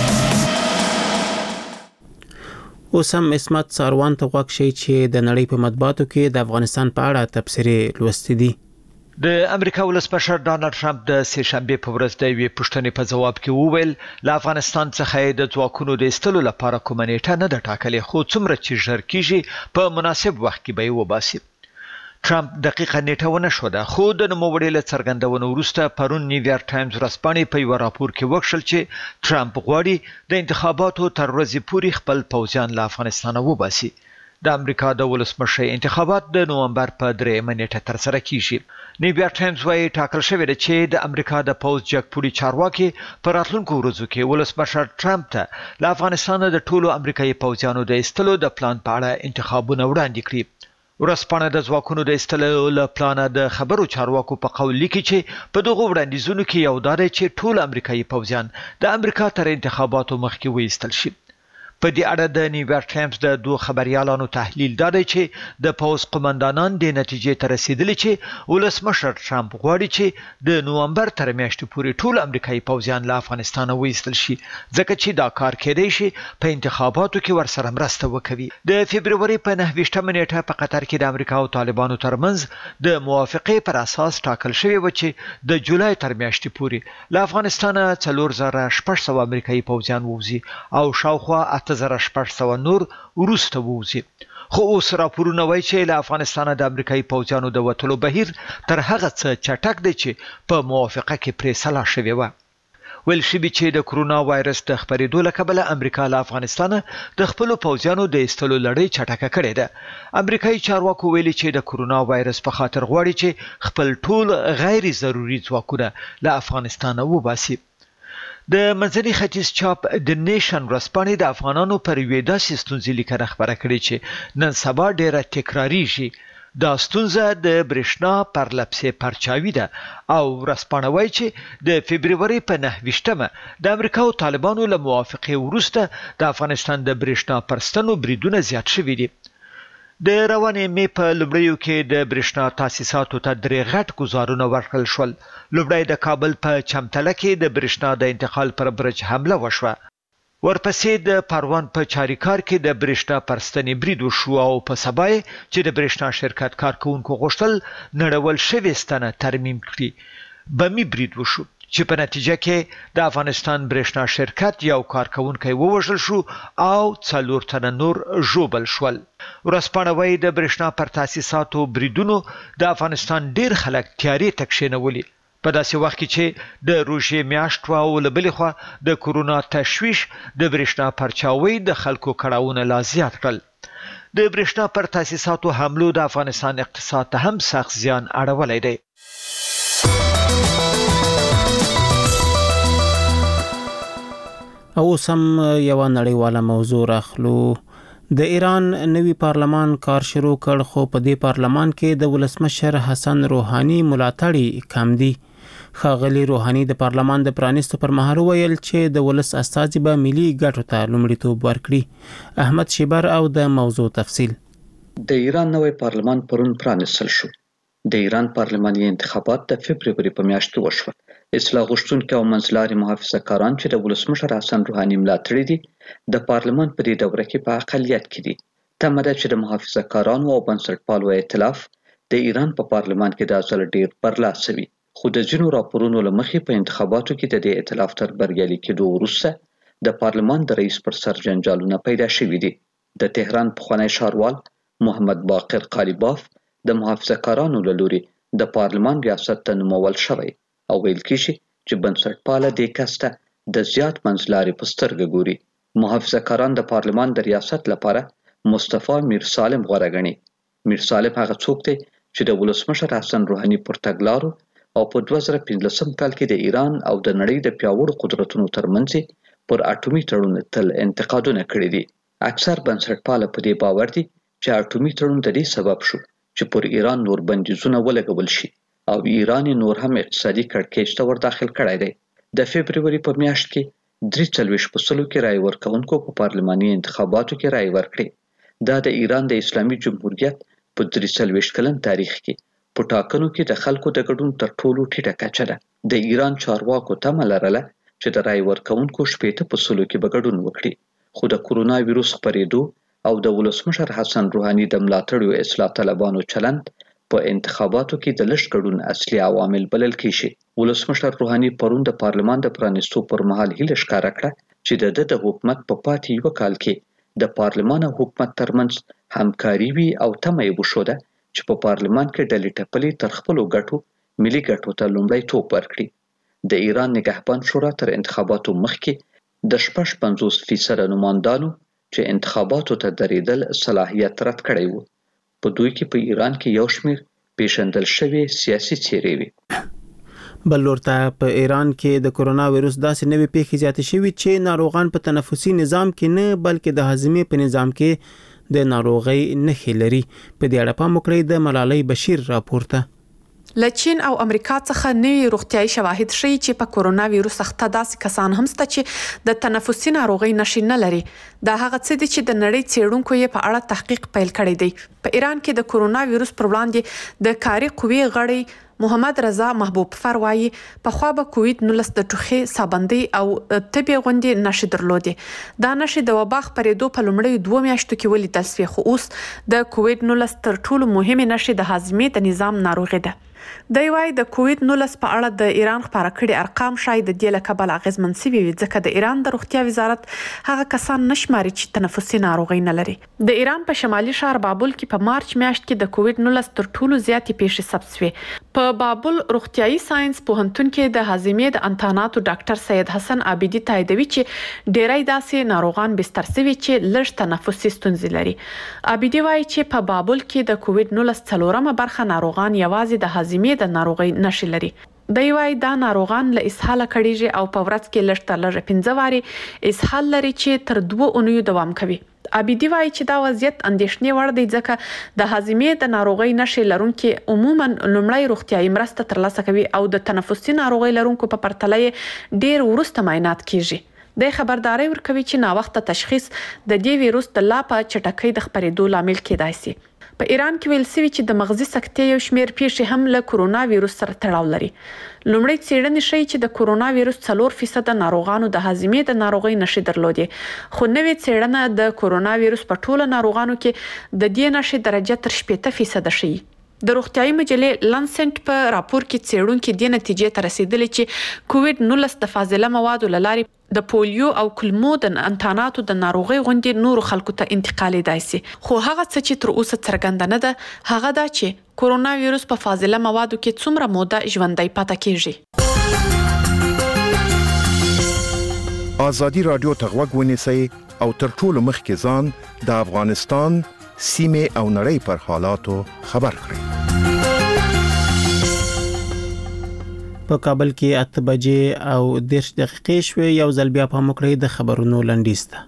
اوس هم اسمت ساروان ته غوږ شئ چې د نړۍ په مطبوعاتو کې د افغانستان په اړه تبصرې لوستې دي د امریکا ولسمشر ډانلډ ټرمپ د سه شنبه په ورځ د یوې پوښتنې په جواب کې وویل له افغانستان څخه د ځواکونو د ایستلو لپاره کومه نیټه نه ده ټاکلې خو څومره چې ژر کیږي په مناسب وخت کې به یې وباسي ټرمپ دقیقه نیټه ونه ښوده خو د نوموړي له څرګندونو وروسته پرون نیویارک ټایمز ورځپاڼې په یوه راپور کې وکښل چې ټرمپ غواړي د انتخاباتو تر ورځې پورې خپل پوځیان له افغانستانه وباسي د امریکا د ولسمشر انتخابات د نومبر په درېیمه نیټه ترسره کیږي نیویارک ټایمز وايي ټاکل شوې ده چې د امریکا د پوځ جګپوړي چارواکي په راتلونکو ورځو کې ولسمشر ټرمپ ته له افغانستانه د ټولو امریکایي پوځیانو د ایستلو د پلان په اړه انتخابونه وړاندې کړي ورځپاڼه د ځواکونو د ایستلو له پلانه د خبرو چارواکو په قول لیکي چې په دغو وړاندیزونو کې یو دا دی چې ټول امریکایي پوځیان د امریکا تر انتخاباتو مخکې وایستل شي په دې اړه د نیویارک ټایمز د دوه خبريالانو تحلیل دا دی چې د پوز قومندانان د نتیجې ته رسیدلي چې ولسمشر ټرمپ غواړي چې د نومبر تر میاشتې پورې ټول امریکایي پوځیان له افغانستانه وایستل شي ځکه چې دا کار کېدای شي په انتخاباتو کې ورسره مرسته وکوي د فبروري په نهه ویشتمه نیټه په قطر کې د امریکا او طالبانو ترمنځ د موافقې پر اساس ټاکل شوی و چې د جولای تر میاشتې پورې له افغانستانه څلور زره شپږ سوه امریکایي پوځیان ووځي او شاوخوا اته زره شپږ سوه نور وروسته ووځي خو اوس راپورونه وایي چې له افغانستانه د امریکایي پوځیانو د وتلو بهیر تر هغه څه چټک دی چې په موافقه کې پرې سلا شوې وه ویل شوي چې د کرونا وایرس د خپرېدو له کبله امریکا له افغانستانه د خپلو پوځیانو د ایستلو لړۍ چټکه کړې ده امریکایي چارواکو ویلي چې د کرونا وایرس په خاطر غواړي چې خپل ټول غیر ضروري ځواکونه له افغانستانه وباسي د منځني ختیځ چاپ د نیشن ورځپاڼې د افغانانو پر یوې داسې ستونزې لیکنه خپره کړې چې نن سبا ډیره تکراریږي دا ستونزه د برېښنا پرلپسې پرچاوي ده او ورځپاڼه وایي چې د فبروري په نهه ویشتمه د امریکا او طالبانو له موافقې وروسته د افغانستان د برېښنا پرستنو بریدونه زیات شوي دي د روانې مې په لومړیو کې د برېښنا تاسیساتو ته درې غټ ګزارونه ورکړل شول لومړی د کابل په چمتله کې د برېښنا د انتقال پر برج حمله وشوه ورپسې د پروان په چاریکار کې د برېښنا پرستنې برید وشو او په سبا چې د برېښنا شرکت کارکونکو غوښتل نړول شوې ستنه ترمیم کړي بمی برید وشو چې په نتیجه کې د افغانستان برېښنا شرکت یو کارکونکی ووژل شو او څلور تنه نور ژوبل شول. ورځپاڼه وایي د برېښنا پر تاسیساتو بریدونو د افغانستان ډیر خلک تیارې ته کښېنولي په داسې وخت کې چې د روژې میاشت وه او له بلې خوا د کورونا تشویش د برېښنا پرچاوۍ د خلکو کړاوونه لا زیات کړل. د برېښنا پر تاسیساتو حملو د افغانستان اقتصاد ته هم سخت زیان اړولی دی. او سم یو نړیواله موضوع راخلو. د ایران نوی پارلمان کار شروع کړ خو په دې پارلمان کې د ولسمشر حسن روحاني ملاتړي کم دي. ښاغلي روحاني د پارلمان د پرانیستو پر مهال ویل چې د ولس استازي به ملي ګټو ته لومړیتوب ورکړي. احمد شیبر او د موضوع تفصیل. د ایران نوی پارلمان پرون پرانیستل شو. د ایران پارلماني انتخابات د فبروري په میاشت کې وشول. اصلاح غوښتونکي او منځلاري محافظه کاران چې د ولسمشر حسن روحاني ملاتړي دي د پارلمان په دې دوره کې په اقلیت کې دي. تمه ده چې د محافظه کارانو او بنسټپالو ائتلاف د ایران په پارلمان کې د ځل ډیر برلاسه وي. خو د ځینو راپورونو له مخې په انتخاباتو کې د دې ائتلاف تر بریالي کېدو وروسته د پارلمان د رئیس پر سر جنجالونه پیدا شوي دي. د تهران پخوانی ښاروال محمد باقر قالیباف د محافظه کارانو له لوري د پارلمان ریاست ته نومول شوی او ویل کېږي چې بنسټپاله دې کس ته د زیات منځلاري په سترګه ګوري. محافظه کاران د پارلمان د ریاست لپاره مصطفی میر سالم غوره ګڼي. میر سالم هغه څوک دی چې د ولسمشر حسن روحاني پر تګلارو او په دوه زره پنځلسم کال کې د ایران او د نړۍ د پیاوړو قدرتونو ترمنځ پر اټومي تړون تل انتقادونه کړي دي. اکثر بنسټپاله په دې باور دي چې اټومي تړون د دې سبب شو چې پر ایران نور بندیزونه ولګول شي او ایران نور هم اقتصادي کړکېچ ته ور داخل کړی دی. د فبروري په میاشت کې درې څلوېښت په سلو کې رای ورکوونکو په پارلماني انتخاباتو کې رای ورکړي. دا د ایران د اسلامي جمهوریت په درې څلوېښت کلن تاریخ کې په ټاکنو کې د خلکو د ګډون تر ټولو ټیټه کچه ده. د ایران چارواکو تمه لرله چې د رای ورکوونکو شپېته په سلو کې به ګډون وکړي. خو د کورونا ویروس خپرېدو او د ولسمشر حسن روحاني د ملاتړو اصلاح طلبانو چلند په انتخاباتو کې د لږ ګډون اصلي عوامل بلل کېږي. ولسمشر روحاني پرون د پارلمان د پرانیستو پر مهال هیله ښکاره کړه چې د ده د حکومت په پاتې یو کال کې د پارلمان او حکومت ترمنځ همکاري وي او تمه یې وښوده چې په پارلمان کې ډلې ټپلې تر خپلو ګټو ملي ګټو ته لومړیتوب ورکړي. د ایران نگهبان شورا تر انتخاباتو مخکې د شپږ پنځوس فیصده نمایندانو چې انتخاباتو ته درېدل صلاحیت رد کړی وو. په دوی کې په ایران کې یو شمېر پیژندل شوي سیاسي څېرې وي. بل ورته په ایران کې د کورونا وایروس داسې نوې پیښې زیاتې شوي چې ناروغان په تنفسي نظام کې نه بلکې د هاضمې په نظام کې د ناروغۍ نښې لري. په دې اړه پام وکړئ د ملالۍ بشیر راپورته. له چین او امریکا څخه نوي روغتیايي شواهد ښیي چې په کورونا وایروس اخته داسې کسان هم شته چې د تنفسي ناروغۍ نښې نه لري. دا هغه څه دي چې د نړۍ څېړونکو یې په اړه تحقیق پیل کړی دی. په ایران کې د کورونا وایروس پر وړاندې د کاري قوې غړی محمد رضا محبوب فر وایي په خوا به کووید نولس د ټوخي سابندۍ او طبي غونډې نښې درلودې. دا نښې د وبا خپرېدو په لومړیو دوه میاشتو کې ولیدل شوې خو اوس د کووید نولس تر ټولو مهمې نښې د هاضمې د نظام ناروغي ده. دی وايي د کووید نولس په اړه د ایران خبره کړي ارقام شاید د دې له کبله اغیزمن شوي وي ځکه د ایران د روغتیا وزارت هغه کسان نه شماري چې تنفسي ناروغۍ نه لري. د ایران په شمالي ښار بابل کې په مارچ میاشت کې د کووید نولس تر ټولو زیاتې پیښې ثبت شوې. په بابل روغتیايي ساينس پوهنتون کې د هاضمې د انتاناتو ډاکټر سید حسن عابدي تاییدوي چې ډېری داسې ناروغان بستر شوي چې لږ تنفسي ستونزې لري. عابدي وايي چې په بابل کې د کووید نولس څلورمه برخه ناروغان یوازې د هاضمې د ناروغۍ نښې لري. دی وايي دا ناروغان له اسهال کړيږي او په ورځ کې لږ تر لږه پنځه واري اسهال لري چې تر دوه اونیو دوام کوي. عابدي وايي چې دا وضعیت اندېښنې وړ دی ځکه د هاضمې د ناروغۍ نښې لرونکي عموما لومړی روغتیايي مرسته ترلاسه کوي او د تنفسي ناروغۍ لرونکو په پرتله یې ډېر وروسته معاینات کیږي. د خبرداري ورکوي چې ناوخته تشخیص د دې ویروس د لا په چټکۍ د خپرېدو لامل کېدای شي. په ایران کې ویل شوي چې د مغزي سکتې یو شمېر پیښې هم له کورونا ویروس سره تړاو لري. لومړی څېړنې ښیي چې د کورونا ویروس څلور فیصده ناروغانو د هاضمې د ناروغۍ نښې درلودې خو نوې څېړنه د کورونا ویروس په ټولو ناروغانو کې د دې نښې درجه تر شپېته فیصده ښیي. د روغتیايي مجلې لانسنټ په راپور کې څېړونکو د نتیجې ته رسیدلي چې کووډ نولس د فاضله موادو لارې د پولیو او کلمو د انتاناتو د ناروغي غوندې نورو خلکو ته انتقالېدای شي. خو هغه څه چې تر اوسه څرګنده نه ده هغه دا چې کورونا وایروس په فاضله موادو کې څومره موده ژوندۍ پاتې کیږي. ازادي رادیو ته غوږ ونیسئ او تر ټولو مخکې ځان د افغانستان سیمې او نړۍ پر حالاتو خبر کړئ. په کابل کې اته بجې او دېرش دقیقې شوې. یو ځل بیا په مکرې د خبرونو لنډیز ته.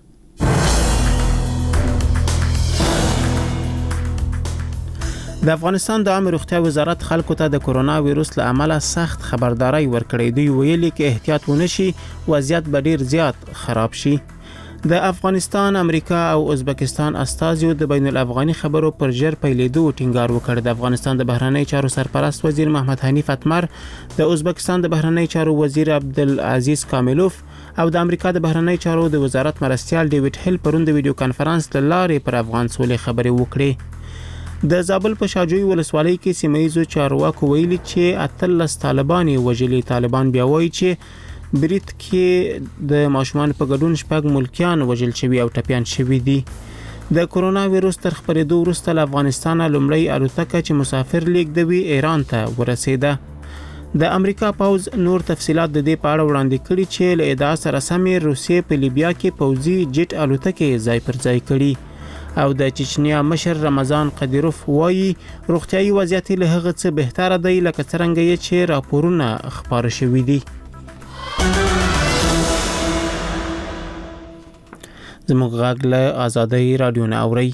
د افغانستان د عامه روغتیا وزارت خلکو ته د کورونا وایروس له امله سخت خبرداري ورکړې. دوی ویلي کې احتیاط ونشي وضعیت به ډیر زیات خراب شي. د افغانستان، امریکا او ازبکستان استازیو د بین الافغاني خبرو پر ژر پیلېدو ټینګار وکړ. د افغانستان د بهرنی چارو سرپرست وزیر محمد حنیف اتمر، د ازبکستان د بهرنی چارو وزیر عبدالعزیز کاملوف او د امریکا د بهرنی چارو د وزارت مرستیال ډیوډ هیل پرون د ویډیو کانفرنس له لارې پر افغان سولې خبرې وکړې. د زابل په شاجوی ولسوالۍ کې سیمایي چارواکو ویلي چې اتلس طالبان وژلي. طالبان بیا وایي چې بریټ کې د ماشومان په ګډون شپږ ملکیان وژل شوي او ټپيان شوي دي. د کورونا وایروس تر خپرېدو وروسته له افغانستان لومړی الوتکه چې مسافر لیږدوي ایران ته ورسېده. د امریکا پوز نور تفصيلات د دې په اړه وړاندې کړي چې له ادعا سره سمې روسیې په لیبیا کې پوځي جټ الوتکې ځای پر ځای کړي او د چچنیا مشر رمضان قدیروف وایي روغتیايي وضعیت له هغه څه بهتره دی لکه څنګه یې چې راپورونه خبر شوي دي. زموږ غږ له آزادۍ رادیو نه اوري.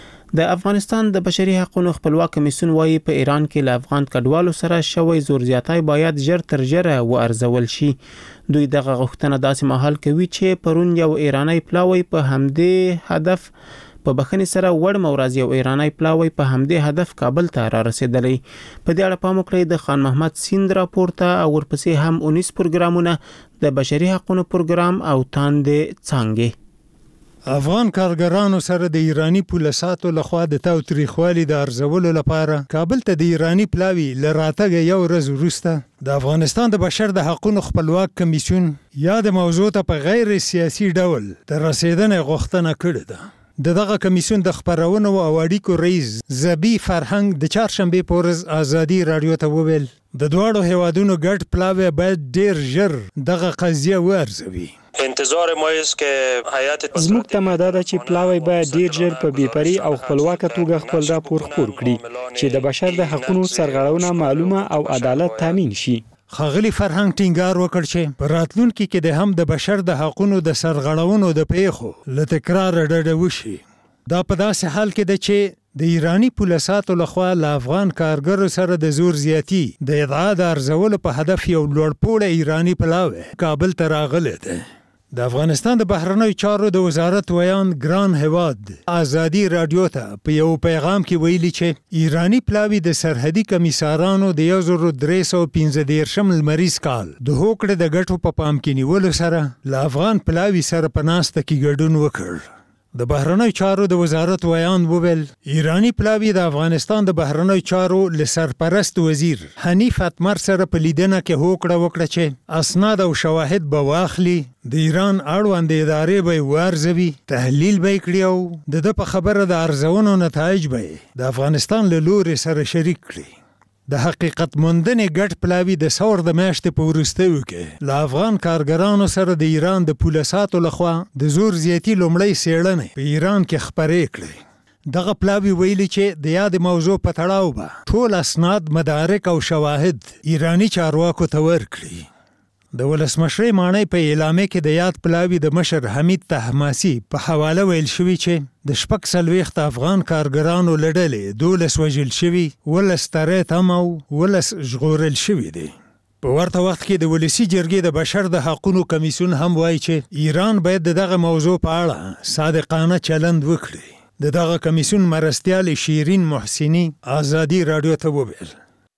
د افغانستان د بشري حقوقو خپلواک کمیسیون وایي په ایران کې له افغان کډوالو سره شوی زور زیاتی باید ژر تر ژره وارزول شي. دوی دغه غوښتنه داسې مهال کوي چې پرون یو ایرانی پلاوی په همدې هدف په بخښنې سره وړم ورځ یو ایرانی پلاوی په همدې هدف کابل ته را رسیدلی. په دې اړه پام وکړئ د خان محمد سیند راپورته او ورپسې هم اونیس پروګرامونه د بشري حقوقو پروګرام او تاندې څانګې. افغان کارګرانو سره د ایرانی پولیساتو لخوا د تاوتریخوالي د ارزولو لپاره کابل ته د ایرانی پلاوی لراتګ یو ورځ وروسته د افغانستان د بشر د حقوقو خپلواک کمیسیون یا د موضوع ته په غیر سیاسي ډول تر رسیدنې غوښتنه کړې ده. د دغه کمیسیون د خبرونو او اړیکو رئیس زبی فرهنګ د چهارشنبه په ورځ ازادي رادیو ته وویل د دواړو هیوادونو ګډ پلاوی باید ډیر ژر دغه قضیه وارزوي. انتظار ما است که هیئت زموږ تمه دا ده چې پلاوی باید ډیر ژر په بیپري او خپلواکه توګه خپل راپور خپور کړي چې د بشر د حقوقو سرغړونه معلومه او عدالت تامین شي. خغلی فرهنګ ټینګار وکړ چې په راتلونکي کې د هم د بشر د حقوقو د سرغړونو د پیښو له تکرار ډډه وشي. دا په داسې حال کې ده چې د ایرانی پولیساتو لخوا له افغان کارګرو سره د زور زیاتی د ادعا د ارزولو په هدف یو لوړپوړی ایرانی پلاوی کابل ته راغلی دی. د افغانستان د بهرنیو چارو د وزارت ویان ګران هواد ازادي رادیو ته په یو پیغام کې ویلي چې ایرانی پلاوی د سرحدي کمیسارانو د یو زر درې سوه پنځه دېرشم لمریز کال د هوکړې د ګټو په پام کې نیولو سره له افغان پلاوی سره په ناسته کې ګډون وکړ. د بهرنیو چارو د وزارت ویان وویل ایرانی پلاوی د افغانستان د بهرنیو چارو له سرپرست وزیر حنیف اتمر سره په لیدنه کې هوکړه وکړه چې اسناد او شواهد به واخلي، د ایران اړوند ادارې به وارزوي، تحلیل به کړي او د په خبره د ارزونو نتایج به د افغانستان له لوري سره شریک کړي. د حقیقت موندنې ګډ پلاوی د ثور د میاشتې په وروستیو کې له افغان کارګرانو سره د ایران د پولیساتو لخوا د زور زیاتی لومړی څېړنې په ایران کې خپرې کړې. دغه پلاوی ویلي چې د یاد موضوع په تړاو به ټول اسناد، مدارک او شواهد ایرانی چارواکو ته ورکړي. د ولسمشرۍ ماڼۍ په اعلامیه کې د یاد پلاوی د مشر حمید طهماسي په حواله ویل شوي چې د شپږ څلوېښت افغان کارګرانو له ډلې دولس وژل شوي، ولس تری تم او ولس ژغورل شوي دي. په ورته وخت کې د ولسي جرګې د بشر د حقوقو کمیسیون هم وایي چې ایران باید د دغه موضوع په اړه صادقانه چلند وکړي. د دغه کمیسیون مرستیال شیرین محسنی ازادي رادیو ته وویل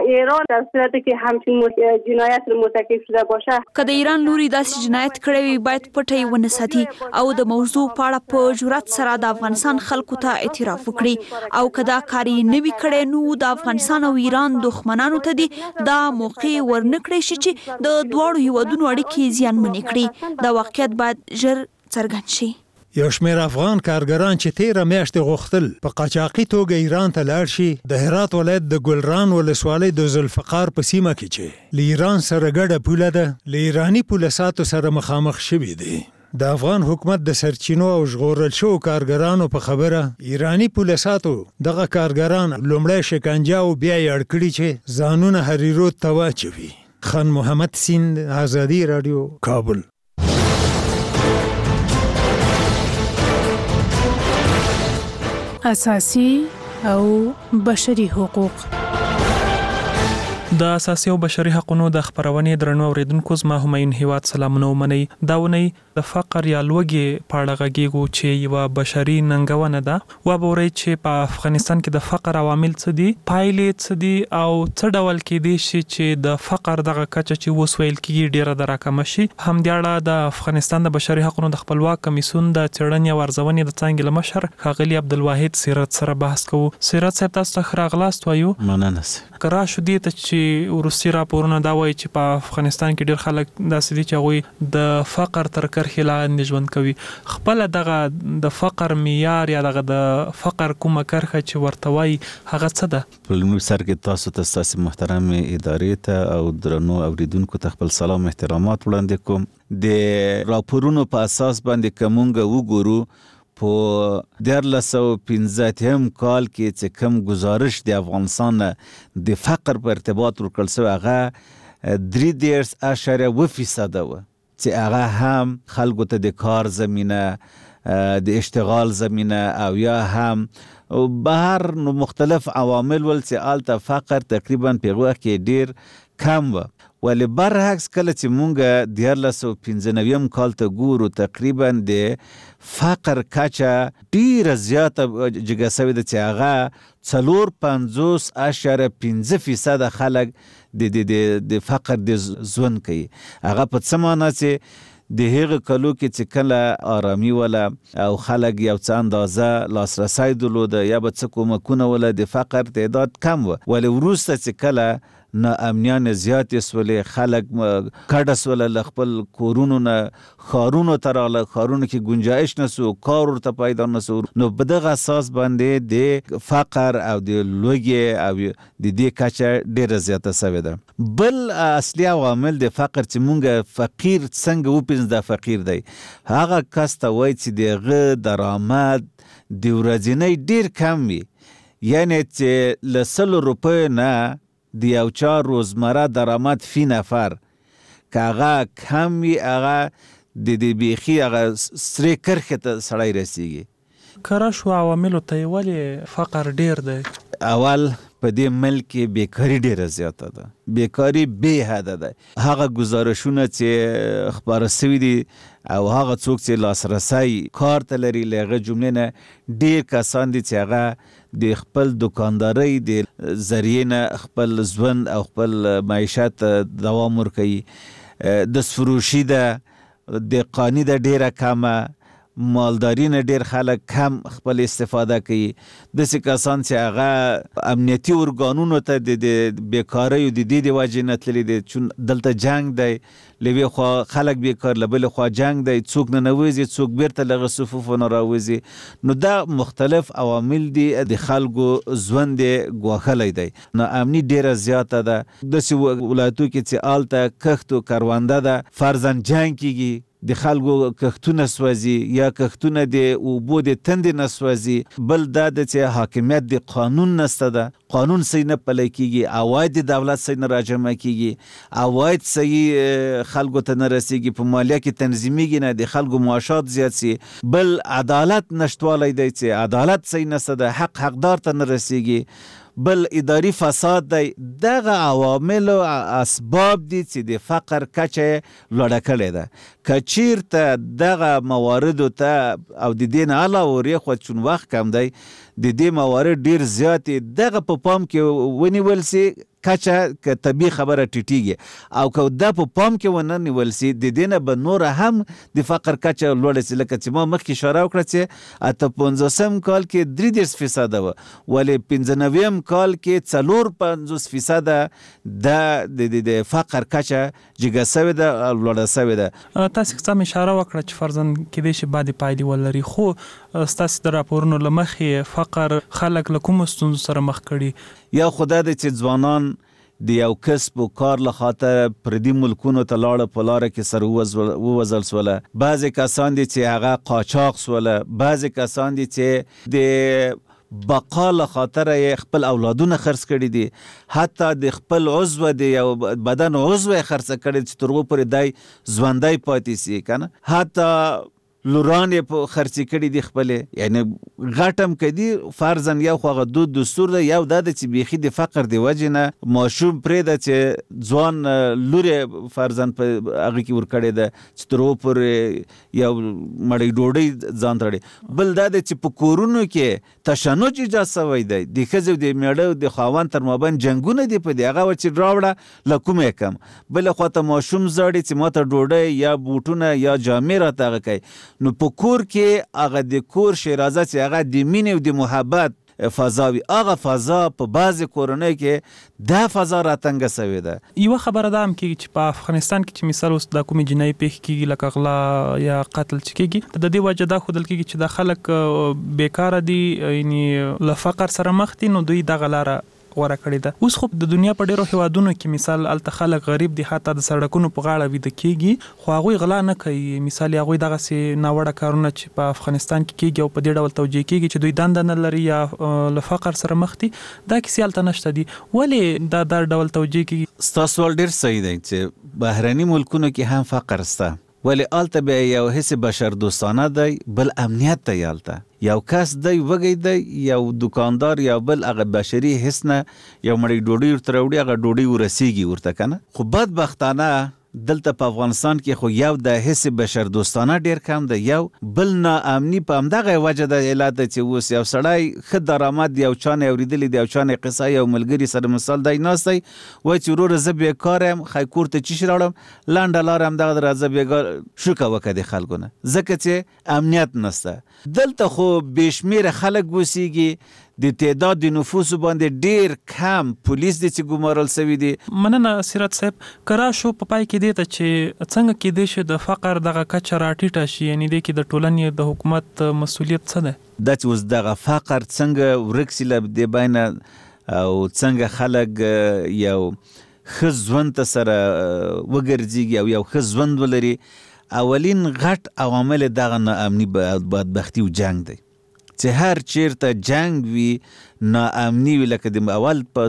ایران در صورتی که همچین جنایت رو مرتکب شده باشه که د ایران لوري داسې جنایت کړی وي باید پټه ونه ساتي او د موضوع په اړه په جرأت سره د افغانستان خلکو ته اعتراف وکړي او که دا کار یې نه وي کړی نو د افغانستان او ایران دښمنانو ته دي دا موقع ورنکړی شي چې د دواړو هیوادونو اړیکې زیانمنې کړي دا واقعیت باید ژر څرګند شي. یو شمېر افغان کارګران چې تیره میاشت غوښتل په قاچاقي توګه ایران ته لاړ شي د هرات ولایت د ګلران ولسوالۍ د ذوالفقار په سیمه کې چې له ایران سره ګډه پوله ده له ایراني پولساتو سره مخامخ شوي دي. د افغان حکومت د سرچینو او ژغورل شوو کارګرانو په خبره ایراني پولساتو دغه کارګران لومړی شکنجه او بیا یې اړ کړي چې ځانونه هریرود ته واچوي. خان محمد سیند، آزادي رادیو، کابل. اساسي او بشري حقوق. د اساسي او بشري حقوقو د خبرونې درنو اوریدونکو زما همایون هیواد سلامونه ومني. دا ونی د فقر یا لوږې په اړه غږیږو چې یوه بشري ننګونه ده. وبورئ چې په افغانستان کې د فقر عوامل څه دي، پایلې څه دي او څه ډول کېدای شي چې د فقر دغه کچه چې اوس ویل کېږي ډېره د راکمه شي. همدې اړه د افغانستان د بشري حقوقو د خپلواک کمیسیون د څېړنې او ارزونې د څانګې له مشر ښاغلي عبدالواحد سیرت سره بحث کوو. سیرت صاحب تاسو ته ښه راغلاست وایو. مننه. که راشو دې ته چې وروستي راپورونه دا وایي چې په افغانستان کې ډېر خلک داسې دي چې هغوی د فقر تر کرښې لاندې ژوند کوي. خپله دغه د فقر معیار یا دغه د فقر کومه کرښه چې ورته وایي هغه څه ده؟ په لومړي سر کې تاسو ته ستاسې محترمې ادارې ته او درنو اوریدونکو ته خپل سلام احترامات وړاندې کوم. د راپورونو په اساس باندې که مونږ وګورو په دیارلس سوه پنځه اتیا کال کې چې کوم گزارش د افغانستان د فقر په ارتباط ورکړل شوی هغه درې دېرش اعشاریه اوه فیصده وه چې هغه هم خلکو ته د کار زمینه د اشتغال زمینه او یا هم بهر نو مختلف عوامل ول چې هلته فقر تقریبا په هغه وخت کې ډېر کم وه. ولی برعکس کله چې مونږ دیارلس سوه پنځه نوي کال ته ګورو تقریبا د فقر کچه ډیره زیاته جګه سوې ده چې هغه څلور پنځوس اعشاریه پنځه فیصده خلک د د فقر د ژوند کوي. هغه په څه معنا چې د هغه کلو کې چې کله آرامي ولا او خلک یو څه اندازه لاسرسی درلوده یا به څه کومکونه ولا د فقر تعداد کم و. ولی وروسته چې کله نه امنیان زیاتې سولې خلک کډه سوله له خپل کورونو نه ښارونو ته راغله، ښارونو کې گنجایش نسو، کار ورته پیدا نسو، نو په دغه اساس باندې د فقر او د لوږې او د دې کچه ډېره زیاته سوې ده. بل اصلي عوامل د فقر چې مونږ فقیر څنګه وپېژنو دا فقیر دی هغه کس ته وایي چې د هغه درآمد د ورځنی ډېر کم وي، یعنې چې له سلو روپیو نه د یو چا روزمره درآمد فی نفر که هغه کم وي هغه د دې بیخي هغه سرې کرښې ته سړی رسیږي. که راشو عواملو ته یې ولې فقر ډېر دی؟ اول په دې ملک کې بیکاري ډېره زیاته ده، بیکاري بې حده ده. هغه گزارشونه چې خپاره سوي دي او هغه څوک چې لاسرسی کار ته لري له هغه جملې نه ډېر کسان دي چې هغه د خپل دکاندارۍ د ذریعې نه خپل ژوند او خپل معیشت دوام ورکوي. دستفروشي ده، د قانی ده ډېره کمه، مالداري نه ډېر خلک کم خپل استفاده کوي. داسې کسان چې هغه امنیتي ارګانونو ته د بیکاریو د دې د وجې نه تللي دي، چون دلته جنګ دی، له یوې خوا خلک بیکار، له بلې خوا جنګ دی، څوک ننوځي څوک بیرته له هغه صفوفو نه راوځي. نو دا مختلف عوامل دي د خلکو ژوند یې ګواښلی دی. ناامني ډېره زیاته ده. داسې ولایتو کې چې هلته کښت و کرونده ده، فرضاً جنګ کېږي، د خلکو کښتونه سوځي یا کښتونه د اوبو د تندې نه سوځي. بل دا ده چې حاکمیت د قانون نسته ده، قانون صحیح نه پلی کېږي، عواید د دولت صحیح نه راجمع کېږي، عواید صحیح خلکو ته نه رسېږي، په مالیه کې تنظیمیږي نه، د خلکو معاشات زیات سي. بل عدالت نشتوالی دی چې عدالت صحیح نسته ده، حق حقدار ته نه رسېږي. بل اداري فساد دی. دغه عوامل او اسباب دي چې د فقر کچه لوړه کړې ده. که چیرته دغه مواردو ته او د دې نه علاوه ورېخوا چون وخت کم دی د دې موارد ډېر زیات دغه په پام کې ونیول سي، کچه که طبي خبره ټیټیږي او که دا په پام کې ونه نیول سي د دې نه به نور هم د فقر کچه لوړه سي. لکه چې ما مخکې اشاره وکړه چې اته پنځوسم کال کې درې دېرش فیصده وه ولې پنځه نویم کال کې څلور پنځوس فیصده د د فقر کچه جګه سوې ده او لوړه سوې ده. تاسو څه اشاره وکړه چې فرضاً کېدای شي بعدې پایلې ولري خو ستاسو د راپورونو له مخې فقر خلک له کومو ستونزو سره مخ کړي؟ یا خو دا دی چې ځوانان د یو کسب و کار له خاطر پردي ملکونو ته لاړه په لاره کې سر ووزل سوله، بعضې کسان دي چې هغه قاچاق سوله، بعضې کسان دي چې د بقا له خاطر یې خپل اولادونه خرڅ کړي دي، حتی د خپل عضو د یو بدن عضو یې خرڅ کړي چې تر هغو پورې دی ژوندی پاتې سي که نه، حتی لوران یې په خرڅې کړي دي خپلې، یعنی غټم کدي فرضاً یو خو هغه دود دستور ده، یو دا ده چې بیخي د فقر د وجې نه ماشوم پرېږده چې ځوان لور یې فرضاً په هغه کې ورکړې ده چې تر هغو پورې یو مړۍ ډوډۍ ځان ته وړي. بل دا ده چې په کورونو کې تشنج ایجاد سوی دی، د ښځې او د میړه او د خاوند تر مابین جنګونه دي په دې هغه وه چې راوړه له کومه یې کم، بله خواته ماشوم زاړي چې ما ته ډوډۍ یا بوټونه یا جامې راته هغه کوي. نو په کور کې هغه د کور شیرازه چې هغه د مینې او د محبت فضا وي، هغه فضا په بعضې کورنۍ کې دا فضا راتنګه سوې ده. یوه خبره دا هم کېږي چې په افغانستان کې چې مثال اوس دا کومې جنایي پیښې کېږي لکه غلا یا قتل چې کېږي، د دې وجه دا ښودل کېږي چې دا خلک بیکاره دي، یعنې له فقر سره مخ دي، نو دوی دغه لاره غوره کړې ده. اوس خو د دنیا په ډېرو هیوادونو کې مثال هلته خلک غریب دي، حتی د سړکونو په غاړه ویده کېږي خو هغوی غلا نه کوي. مثال هغوی دغسې ناوړه کارونه چې په افغانستان کې کېږي او په دې ډول توجیه کېږي چې دوی دنده نه لري یا له فقر سره مخ دي، دا کیسې هلته نشته دي. ولې دا دا ډول توجیه کېږي؟ ستاسو سوال ډېر صحیح دی چې بهرني ملکونو کې هم فقر شته، ولې هلته بیا یو حس بشر دوستانه دی، بل امنیت دی. هلته یو کس دی وږی دی، یو دکاندار یا بل هغه بشري حس نه یو مړۍ ډوډۍ ورته راوړي، هغه ډوډۍ ورسیږي ورته که نه. خو بدبختانه دلته په افغانستان کې خو یو د حس بشر دوستانه ډیر کم دی، یو بل ناامني په همدغه وجه د علت ده چې اوس یو سړی ښه درآمد یو چا نه اورېدلې د یو چا نه قصه یو ملګري سره مثال دی ناست دی وایي چې وروره زه بېکاره یم، ښایي کور ته چی شي راوړم، لنډه لاره همدغه ده راځه بېګار شوکه وکړه د خلکو نه، ځکه چې امنیت نسته. دلته خو بې شمېره خلک اوسېږي، د تعداد د نفوسو باندې ډیر کم پولیس دي چې ګمارل سوي دي. مننه سیرت صاحب. کرا شو په پای کې دی ته چې څنګه کېدای شي د فقر دغه کچه راټیټه شي، یعنی دی کې د ټولنې د حکومت مسؤلیت څه ده؟ دا چې اوس دغه فقر څنګه ورک سي له دې بینه او څنګه خلک یو ښه ژوند ته سره وګرځېږي او یو ښه ژوند ولري، اولین غټ عوامل دغه ناامني بدبختي او جنګ دی. چې هر چیرته جنگ وي ناامني وي، لکه د اول په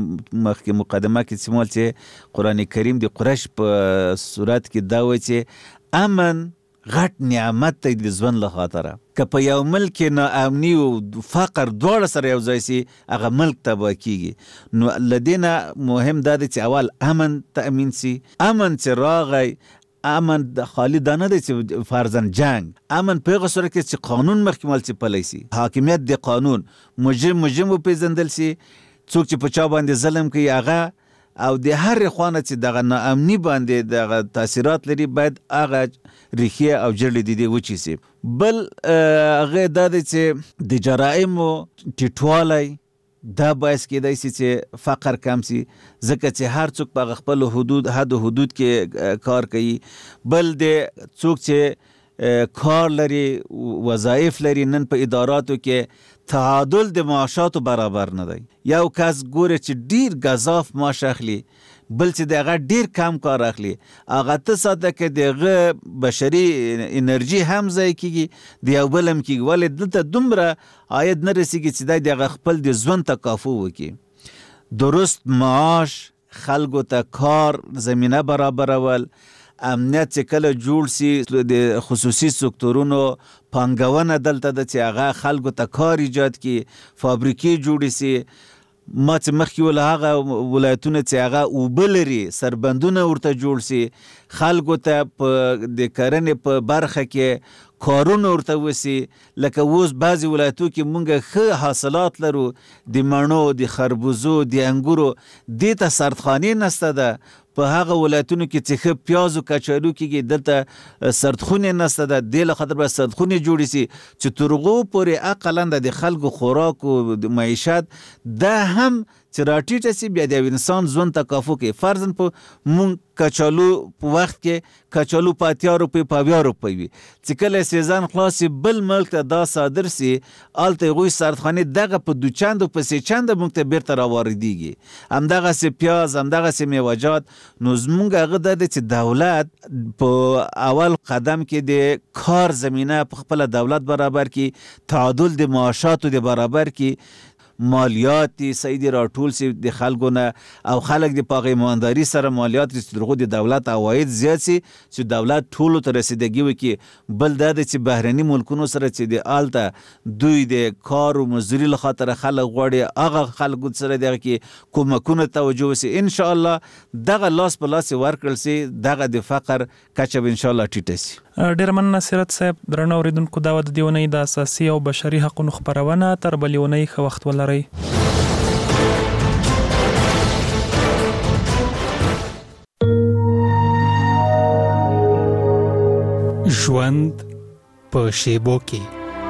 مخکې مقدمه کې سمول چې قرآن کریم د قریش په صورت کې دا وایي چې امن غټ نعمت دی د ژوند له خاطره. که په یو ملک کې ناامني او فقر دواړه سره یو ځای سي هغه ملک تباه کیږي. نو له دې نه مهم دا دی چې اول امن تأمین سي. امن چې راغی، امن د خالی دا نه دی چې فرضاً جنگ، امن په هغه صورت کې چې قانون مخکې مل چپلی سي، حاکمیت د قانون، مجرم مجرم وپېژندل سي، څوک چې په چا باندې ظلم کوي هغه، او د هرې خوا نه چې دغه ناامني باندې دغه تاثیرات لري باید هغه ریښې او جړې د دې وچې سي. بل هغه دا دی چې د جرایمو ټیټوالی دا باعث کېدای سي چې فقر کم سي، ځکه چې هر څوک په خپل حدود حد و حدود کې کار کوي. بل د څوک چې کار لري، وظایف لري، نن په اداراتو کې تعادل د معاشاتو برابر نه دی. یو کس ګوره چې ډیر گزاف معاش اخلي، بل چې د هغه ډیر کم کار اخلي، هغه ته ساته کې د هغه بشري انرژي هم ضایع کېږي، د یو بل هم کېږي، ولې دلته دومره عاید نه رسېږي چې دی د هغه خپل د ژوند تکافو وکړي. درست معاش، خلکو ته کار زمینه برابرول، امنیت چې کله جوړ سي، د خصوصي سکتورونو پانګونه دلته ده چې هغه خلکو ته کار ایجاد کړي، فابریکې جوړې سي، ما چې مخکې ول هغه ولایتونه چې هغه اوبه لري سربندونه ورته جوړ سي خلکو ته په د کرنې په برخه کې کارونه ورته وسی لکه اوس بعضې ولایتو کې مونږ ښه حاصلات لرو د مڼو د خربوزو د انګورو دې ته سردخانې نسته ده په هغه ولایتونو کې چې ښه پیاز او کچالو کېږي دلته سردخونې نسته ده دې له خاطر به سردخونې جوړې سي چې تر هغو پورې اقلا د خلکو خوراک او د معیشت دا هم چې راټیټه سي بیا د انسان ژوند ته کافو کوي فرضاً په مونږ کچالو په وخت کې کچالو په اتیا روپۍ په اویا روپۍ وي چې کله سیزن خلاص سي بل ملک ته دا صادر سي هلته هغوی سردخانې دغه په دو چنده په سې چنده مونږ ته بیرته راواردېږي همدغسې پیاز همدغسې میوهجات نو زمونږ هغه دا دی چې دولت په اول قدم کې د کار زمینه په خپله دولت برابر کړي تعادل د معاشاتو د برابر کړي مالیات سیدی راټول سي د خلکو نه او خلک د پاغه ایمانداري سره مالیات رسیدغه د دولت عواید زیات سي چې دولت ټولو ته رسیدګي وکړي بل دا چې بهرني ملکونو سره چې د آلته دوی د کار او مزدوري له خاطر خلک غواړي هغه خلکو سره دغه کې کومکونه توجه وسي ان شاء الله دغه لاس په لاس ورکړل سي دغه د فقر کچه ان شاء الله ټیټه سي ډیر مننه سیرت صاحب درنو اوریدونکو دا د دیونی د اساسي او بشري حقوقو خبرونه تر بلیونی خو وخت ولري ژوند په شیبو کې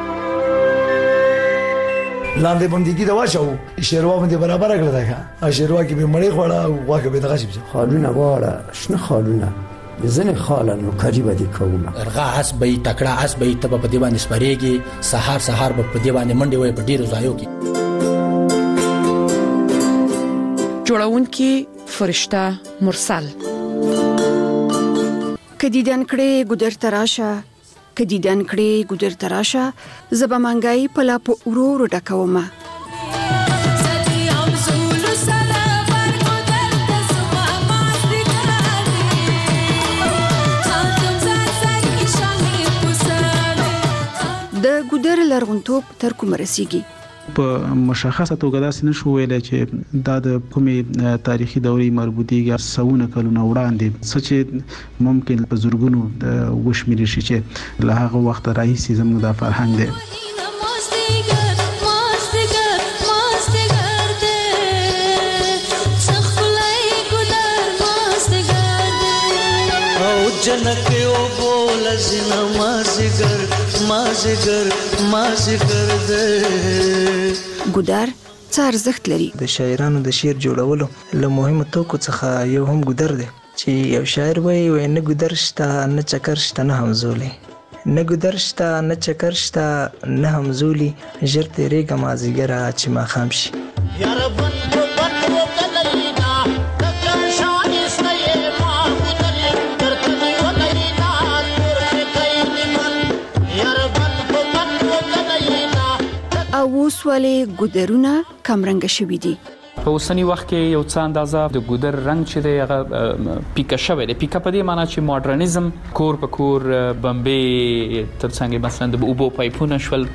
لاندې بندګي دا واچو شیروا باندې برابر کړل دا شیروا کې به مړې خوړه او واکه به دغه شي خالونه واړه شنه خالونه زنه خالانو کاری بدی کوم ارغا اس به تکړه اس به تب په دی باندې سپریږي سحر سحر په دی باندې منډي وي په ډیرو ځایو کې جوړونکي فرشته مرسل کدیدن کړي ګودر تراشه کدیدن کړي ګودر تراشه زبا منګای په لا په اورو ډکومه د ګودر لرغونتوب تر کومه رسیږي په مشخصه توګه داسې نشو ویلی چې دا د کومې تاریخي دورې مربوطېږي سوونه کلونه وړاندې څه چې ممکن په زرګونو وشمېرل شي چې له هغه وخته راهیسې زموږ دا فرهنګ دی جنک او بول زنا مازگر مازگر مازگر دې ګودر څه ارزښت لري د شاعرانو د شعر جوړولو له مهمه توکو څخه یو هم ګودر دی چې یو شاعر وایي وای نه ګودر شته نه چکر شته نه همزولي نه ګودر شته نه چکر شته نه همزولي ژر تیریږه مازیګره چې ماښام شي یا رب اوس ولې ګودرونه کمرنګ شوي دي په اوسنی وخت کې یو څه اندازه د ګودر رنگ چې دی هغه پیکا شوی دی پیکا په دې معنی چې ماډرنیزم کور په کور بمبې ترڅنګ مثلا د اوبو پایپونه شول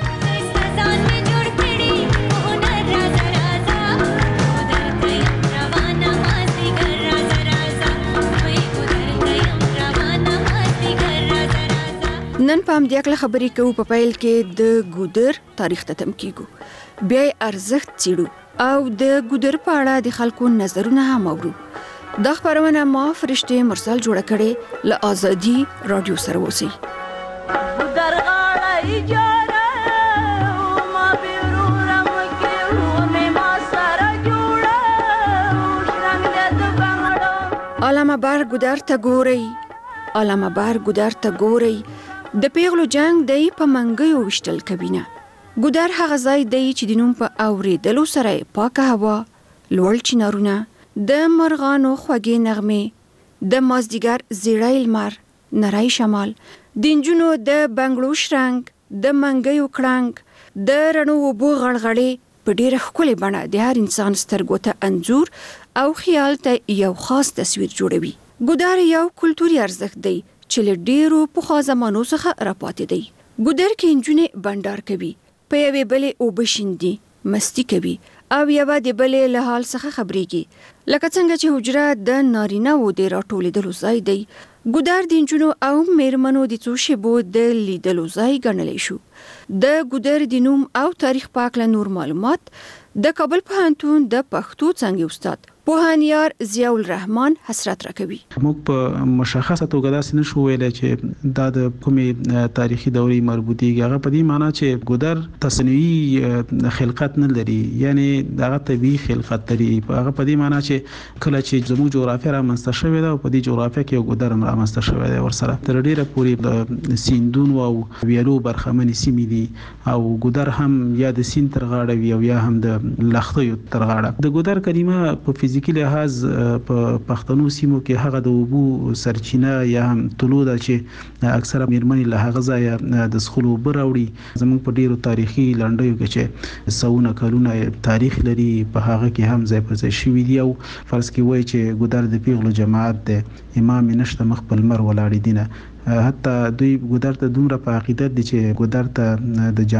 نن پام دیکله خبرې کوو په پیل کې د ګودر تاریخ ته تم کیږو بیا ارزښت چیړو او د ګودر په اړه د خلکو نظرونه هم اورو دا خبرونه ما فرشته مرسل جوړه کړې له ازادي رادیو سره وسی ګودر غاړه اجاره ما بیرورم کې ونه ما سره جوړه شرنګ د بنګړو علامه بار ګودر ته ګوري علامه بار ګودر ته ګوري د پیغلو جنگ دی په منګیو وشتل کبینه ګودر هغه ځای دی چې د نوم په اوریدلو سره پاکه هوا لوړ چنارونه د مرغانو خوږې نغمې د مازدیګر زیړی لمر نری شمال د نجونو د بنګړو شرنګ د منګیو کړنګ د رڼو اوبو غړغړې په ډیره ښکلې بڼه د هر انسان سترګو ته انځور او خیال ته یو خاص تصویر جوړوي ګودر یو کلتوري ارزښت دی چې له ډیرو پخوا زمانو څخه راپاتې دی ګودر کې نجونې بنډار کوي په یوې بلې اوبه شیندي مستی کوي او یوه د بلې له حال څخه خبرېږي. لکه څنګه چې حجره د نارینه و د راټولېدلو ځای دی، ګودر د نجونو او میرمنو د څو شیبو د لیدلو ځای ګڼلی شو. د ګودر د نوم او تاریخ په هکله نور معلومات د کابل پوهنتون د پښتو څانګې استاد پوهانیار ضیاء الرحمن حسرت راکوي. موږ په مشخصه توګه داسې نشو ویلی چې دا د کومې تاریخي دورې مربوطېږي. هغه په دې معنا چې ګودر تصنیعي خلقت نه لري، یعنی هغه طبیعي خلقت لري. هغه په دې معنا چې کله چې زموږ جغرافیه رامنځته شوې ده او په دې جغرافیه کې یو ګودر هم رامنځته شوی دی ورسره تر ډېره پورې د سیندونو او ویالو برخمنې سیمې دي او ګودر هم یا د سیند تر غاړه وي او یا هم د لښتیو تر غاړه. د ګودر کلمه په فزیکی لحاظ په پښتنو سیمو کې هغه د اوبو سرچینه یا هم طلوع ده چې اکثره میرمنې له هغه ځایه د څښلو اوبه راوړي. زموږ په ډیرو تاریخي لنډیو کې چې سوونه کلونه تاریخ لري په هغه کې هم ځای پر ځای شوي دي او فرض کې وایي چې ګودر د پیغلو جماعت دی، امام یې نشته مخ په لمر ولاړې دي نه. حتی دوی ګودر ته دومره په عقیدت دي چې ګودر ته د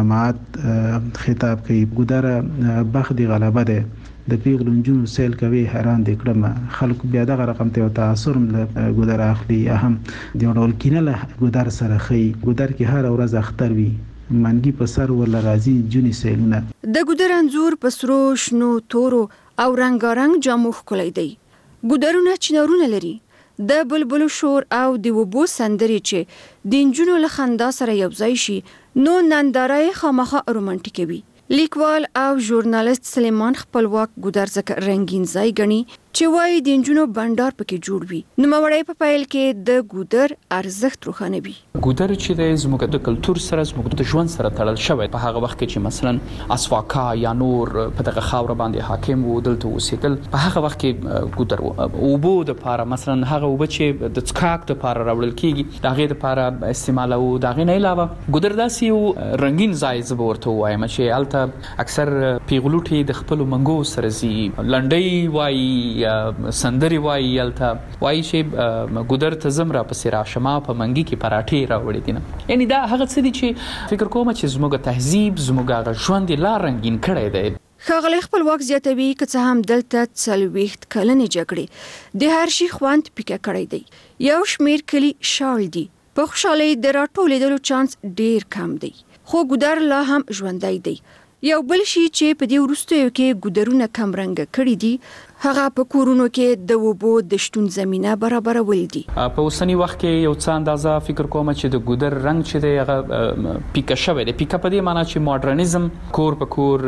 جماعت خطاب کوي. ګودر بخت دی غلبه ده، د پیغلو نجونو سیل کوي، حیران دي کړم. خلکو بیا دغه رقم ته تاثر له ګودر اخلي یا هم د یو ډول کینه له ګودر سره خي. ګودر کې هر ورځ اختر وي، منګي په سر ولا راځي جونې سیلونه. د ګودر انځور په سرو شنو تورو او رنگارنګ جامو ښکلی دی. ګودرونه چنارونه لري، د بلبلو شور او د وبو سندرې چې د نجونو له خندا سره یو ځای شي نو ننداره یې خامخا رومانټیکه وي. لیکوال او ژورنالیست سلیمان خپلواک ګودر ځکه رنګین ځای ګڼي چې وایي د نجونو بنډار پکې جوړ وي. نوموړی په پیل کې د ګودر ارزښت روښانوي. ګودر چې دی زموږ د کلتور سره زموږ د ژوند سره تړل شوی. په هغه وخت کې چې مثلا اسواکا یا نور په دغه خاوره باندې حاکم وو، دلته اوسېدل. په هغه وخت کې ګودر اوبو دپاره مثلا هغه اوبه چې د څښاک دپاره راوړل کېږي د هغې دپاره استعمالوو. د هغې نه علاوه ګودر داسې یو رنګین ځای زه به ورته ووایم چې هلته اکثر پیغلوټې د خپلو منګو سره ځي، لنډۍ وایي، سندرې وایي. هلته وایي چې ګودر ته ځم راپسې راشما په منګي کې پراټې راوړې دي نه. یعنې دا هغه څه دي چې فکر کوم چې زموږ تهذیب زموږ هغه ژوند یې لا رنګین کړی دی. ښاغلی خپلواک زیاتوي که څه هم دلته څلوېښت کلنې جګړې د هر شي خوند پیکه کړی دی. یو شمېر کلي شاړ دي، په خوشحالۍ د راټولېدلو چانس ډېر کم دی، خو ګودر لا هم ژوندی دی. یو بل شي چې په دې وروستیو کې ګودرونه کم رنګه کړي دي هغه په کورونو کې د اوبو د شتون زمینه برابرول دي. په اوسني وخت کې یو څه اندازه فکر کوم چې د ګودر رنګ چې دی هغه پیکه شوی دی. پیکه په دې معنی چې ماډرنیزم کور په کور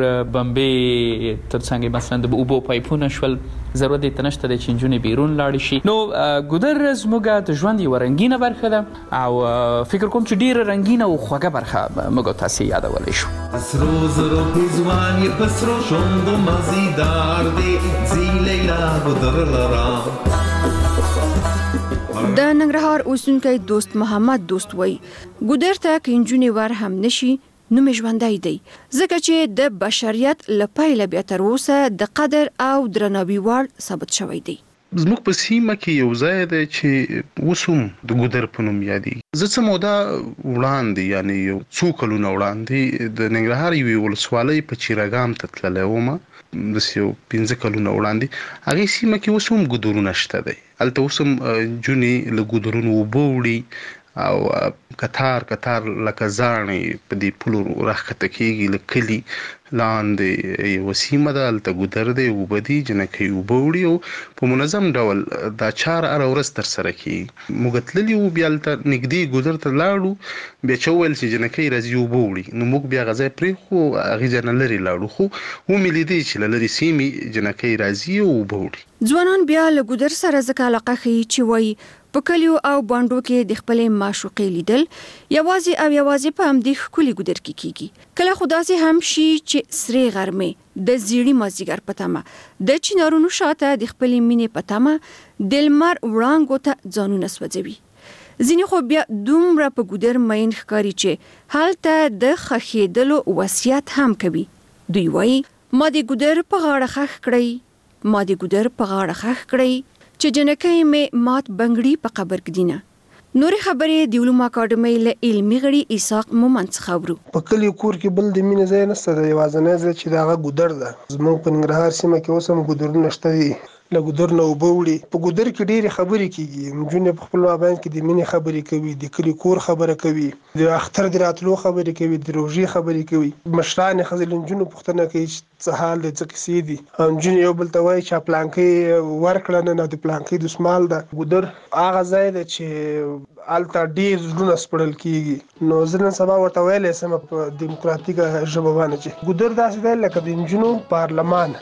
بمبې تر څنګ مثلا د اوبو پایپونه شول، ضرورت یې ته نشته دی چې نجونې بیرون لاړې شي. نو ګودر زموږ د ژوند یوه رنګینه برخه ده او فکر کوم چې ډېره رنګینه او خوږه برخه موږ تاسې یادولی شو. سرو زرو پېزوان یې په سرو شونډو مزیدار دی زیلیلا ګودر لرا. د ننګرهار اوسیدونکی دوست محمد دوست وایي ګودر ته که نجونې ور هم نشي نو مې ژوندی دی، ځکه چې د بشریت له پیله بیا تر اوسه د قدر او درناوي وړ ثابت شوی دی. زموږ په سیمه کې یو ځای دی چې اوس هم د ګودر په نوم یادېږي. زه څه موده وړاندې یعنې یو څو کلونه وړاندې د ننګرهار یوې ولسوالۍ په چیراګام ته تللی وم، داسې یو پنځه کلونه وړاندې. هغې سیمه کې اوس هم ګودرونه شته دی، هلته اوس هم جونې له ګودرونو اوبه وړي او کتار کتار لکه زاڼې په دې پولو راښکته کېږي. له کلي لاندې یوه سیمه ده، هلته ګودر دی، اوبه دي، جنکۍ اوبه وړي او په منظم ډول دا چاره هره ورځ ترسره کېږي. موږ تللي وو، بیا هلته نږدې ګودر ته لاړو، بیا چې وویل چې جنکۍ راځي اوبه وړي، نو موږ بیا هغه ځای پرېښو، هغې ځای نه لرې لاړو، خو ومې لیدې چې له لرې سیمې جنکۍ راځي او اوبه وړي. ځوانان بیا له ګودر سره ځکه علاقه ښیي چې وایي په کلیو او بانډو کې د خپلې معشوقې لیدل یوازې او یوازې په همدې ښکلي ګودر کې کېږي. کله خو داسې هم شي چې سرې غرمې د زیړي مازدیګر په تمه د چنارونو شاته د خپلې مینې په تمه د لمر وړانګو ته ځانونه سوځوي. ځینې خو بیا دومره په ګودر مین ښکاري چې هلته د ښخېدلو وصیت هم کوي. دوی وایي ما د ګودر په غاړه ښخ کړئ، ما د ګودر په غاړه ښخ کړئ چې جنکۍ مې مات بنګړي په قبر ږدینه. نورې خبرې د علومو اکاډمۍ له علمي غړي اسحاق مومند څخه اورو. په کلی کور کې بل د مینې ځای نشته، د یوازینی ځای چې د هغه ګودر ده. زموږ په ننګرهار سیمه کې اوس هم ګودرونه شته دي، له ګودر نه اوبه وړي. په ګودر کې ډېرې خبرې کېږي، نجونې په خپل مابین کې د مینې خبرې کوي، د کلي کور خبره کوي، د اختر د راتلو خبرې کوي، د روژې خبرې کوي. مشران یې ښځې له نجونو پوښتنه کوي چې څه حال دی، څه کیسې دي. او نجونې یو بل ته وایي چې پلانکۍ ورکړه نن د پلانکۍ دسمال ده. ګودر هغه ځای دی چې هلته ډېر زړونه سپړل کېږي. نو زه نن سبا ورته ویلی سم په دیموکراتیکه ژبه باندې چې ګودر داسې دی لکه د نجونو پارلمان.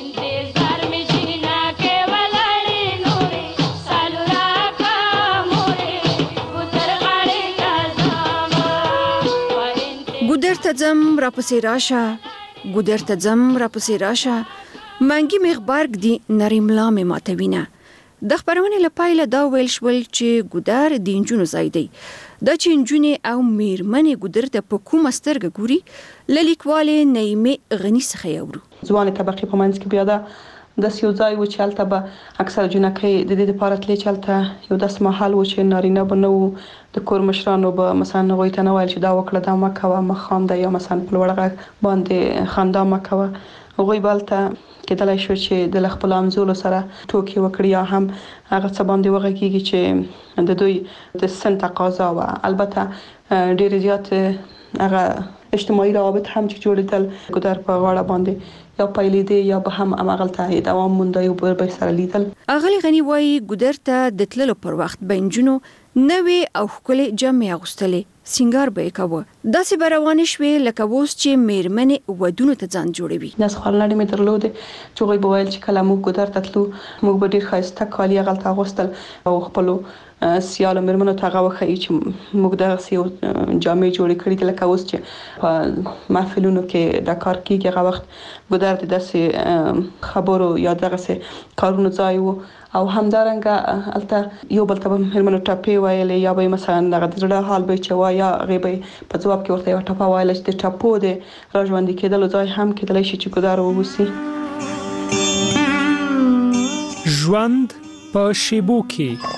ګودر ته ځم راپسې راشه، ګودر ته ځم راپسې راشه، منګي مې غبرګ دي نرۍ ملا مې ماتوینه. د خپرونې له پایله دا ویل شول چې ګودر د نجونو ځای دی. دا چې نجونې او میرمنې ګودر ته په کومه سترګه ګوري، له لیکوالې نعیمې غني څخه یې اورو. ځوانې طبقې په منځ کې بیا ده داسې یو ځای و چې هلته به اکثره جنکۍ د دې دپاره تلې چې هلته یو داسې مهال و چې نارینه به نه وو، د کور مشرانو به مثلا هغوی ته نه ویل چې دا وکړه دا مه کوه مه خانده، یا مثلا په لوړ غږ باندې خندا مه کوه. هغوی به هلته کېدلی شو چې د له خپلو همزولو سره ټوکې وکړي، یا هم هغه څه باندې وغږېږي چې د دوی د سن تقاضا وه. البته ډېرې زیات هغه اجتماعي روابط هم چې جوړېدل ګودر په غاړه باندې یا پیلېدې یا به هم هماغلته دوام مونده، یو بل به سره لیدل. اغلې غني وایي ګودر ته د تللو پر وخت به نجونو نوې او ښکلې جامې اغوستلې، سینګار به یې کاوه. داسې به روانې شوې لکه اوس چې میرمنې ودونو ته ځان جوړوي. داسې خورلڼې مې درلودې چې هغوی به ویل چې کله موږ ګودر ته تلو موږ به ډېر ښایسته کالي هغلته اغوستل او خپلو سیالو میرمنو ته هغه وښیي چې موږ دغسې یو جامې جوړې کړي دي لکه اوس چې په محفلونو کې دا کار کېږي. هغه وخت ګودر د داسې خبرو یا دغسې کارونو ځای و. او همدارنګه هلته یو بل ته به میرمنو ټپې ویلې، یا به یې مثلا دغه د زړه حال به یې چې وایه، یا هغې به یې په ځواب کې ورته یوه ټپه ویله چې د ټپو د راژوندي کېدلو ځای هم کېدلی شي چې ګودر واوسي. ژوند په شیبو کې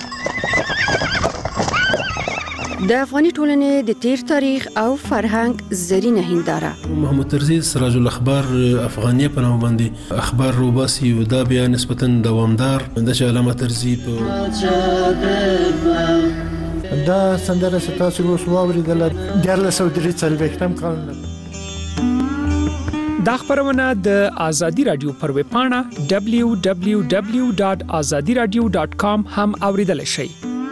د افغاني ټولنې د تیر تاریخ او فرهنګ زرینه هنداره. محمد طرزي سراج الاخبار افغانیه په نوم باندې اخبار روباسي او دا بیا نسبتا دوامدار د چې علامه طرزي په دا سندره ستاسو اوس واوریدل د لسو درې څلوېښتم کال. دا خبرونه د آزادي رادیو پر ویب پاڼه دبلیو دبلیو دبلیو ډاټ آزادي رادیو ډاټ کام هم اوریدل شئ.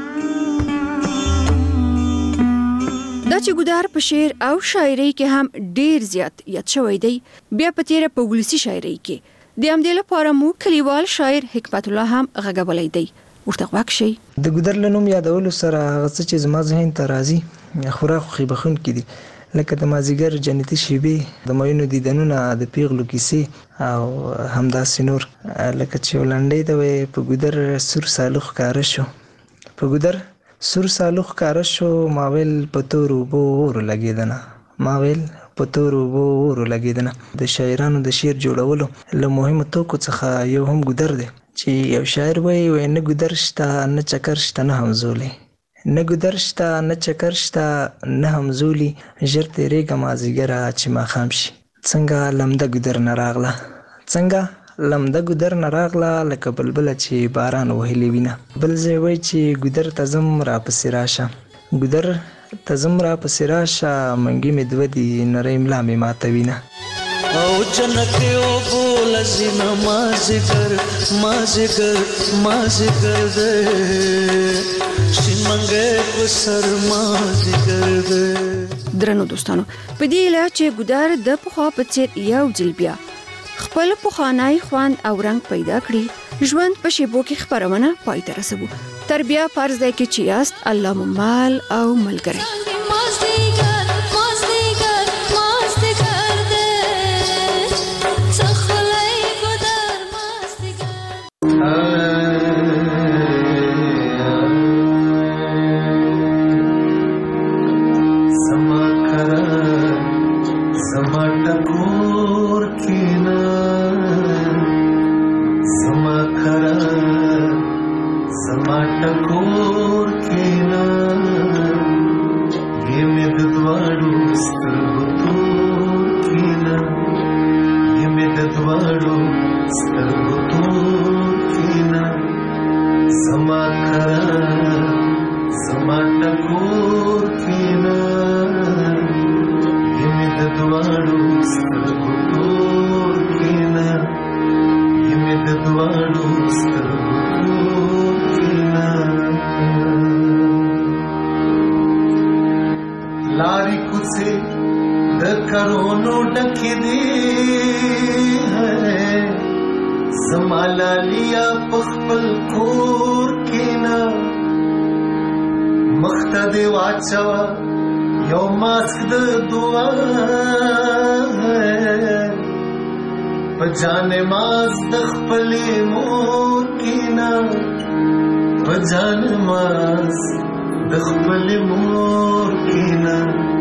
دا چې ګودر په شعر او شاعرۍ کې هم ډیر زیات یاد شوی دی، بیا په تیره په ولسي شاعرۍ کې د همدې لپاره مو کلیوال شاعر حکمت الله هم غږولی دی. ورته غوږ شئ. د ګودر له نوم یادولو سره هغه څه چې زما ذهن ته راځي خورا خوښي بښونکي دي، لکه د مازدیګر جنتي شیبې، د مینو دیدنونه، د پیغلو کیسې او همداسې نور. لکه چې ولنډۍ ته وایي په ګودر سور سالو ښکاره شو، په ګودر سور سالو ښکاره شو، ما ویل په تورو اوبو اور لګېدنه، ما ویل په تورو اوبو اور لګېدنه. د شاعرانو د شعر جوړولو له مهمو توکو څخه یو هم ګودر دی، چې یو شاعر وایي وایي نه ګودر شته نه چکر شته نه همزولي، نه ګودر شته نه چکر شته نه همزولي، ژر تېرېږه مازدیګره چې ماښام شي. څنګه لمده ګودر نه راغله، څنګه لمده ګودر نه راغله، لکه بلبله چې باران وهلې وینه. بل ځای وایي چې ګودر ته ځم راپسې راشه، ګودر ته ځم راپسې راشه، منګي مې دوه دي نرۍ ملا مې ماتوینه. او جنکې اوبو لزینه مازدیګر مازدیګر مازدیګر دی، شین منګی په سر مازدیګر دی. درنو دوستانو، په دې ایله چې ګودر د پخوا په څېر یو ځل بیا خپل پخوانی خوند او رنګ پیدا کړي، ژوند په شیبو کې خپرونه پای ته رسوو. تر بیا فرض دی کې چې یاست الله مو مال او ملګری. Sama takur kina دواړو سترګو تور کینا یمه د دواړو سترګو تور کینا زما کرا زما ټکور کینا یمه د دواړو سترګو تور کینا یمه د دواړو سترګو تور کینا لاری کوڅه د کرونو ډکې دي زما لالیا په خپل کور کې نه مخته دی واچوه یو ماسک د دعا په جانې ماس د خپلې مور کې نه په جانې ماس د خپلې مور کې نه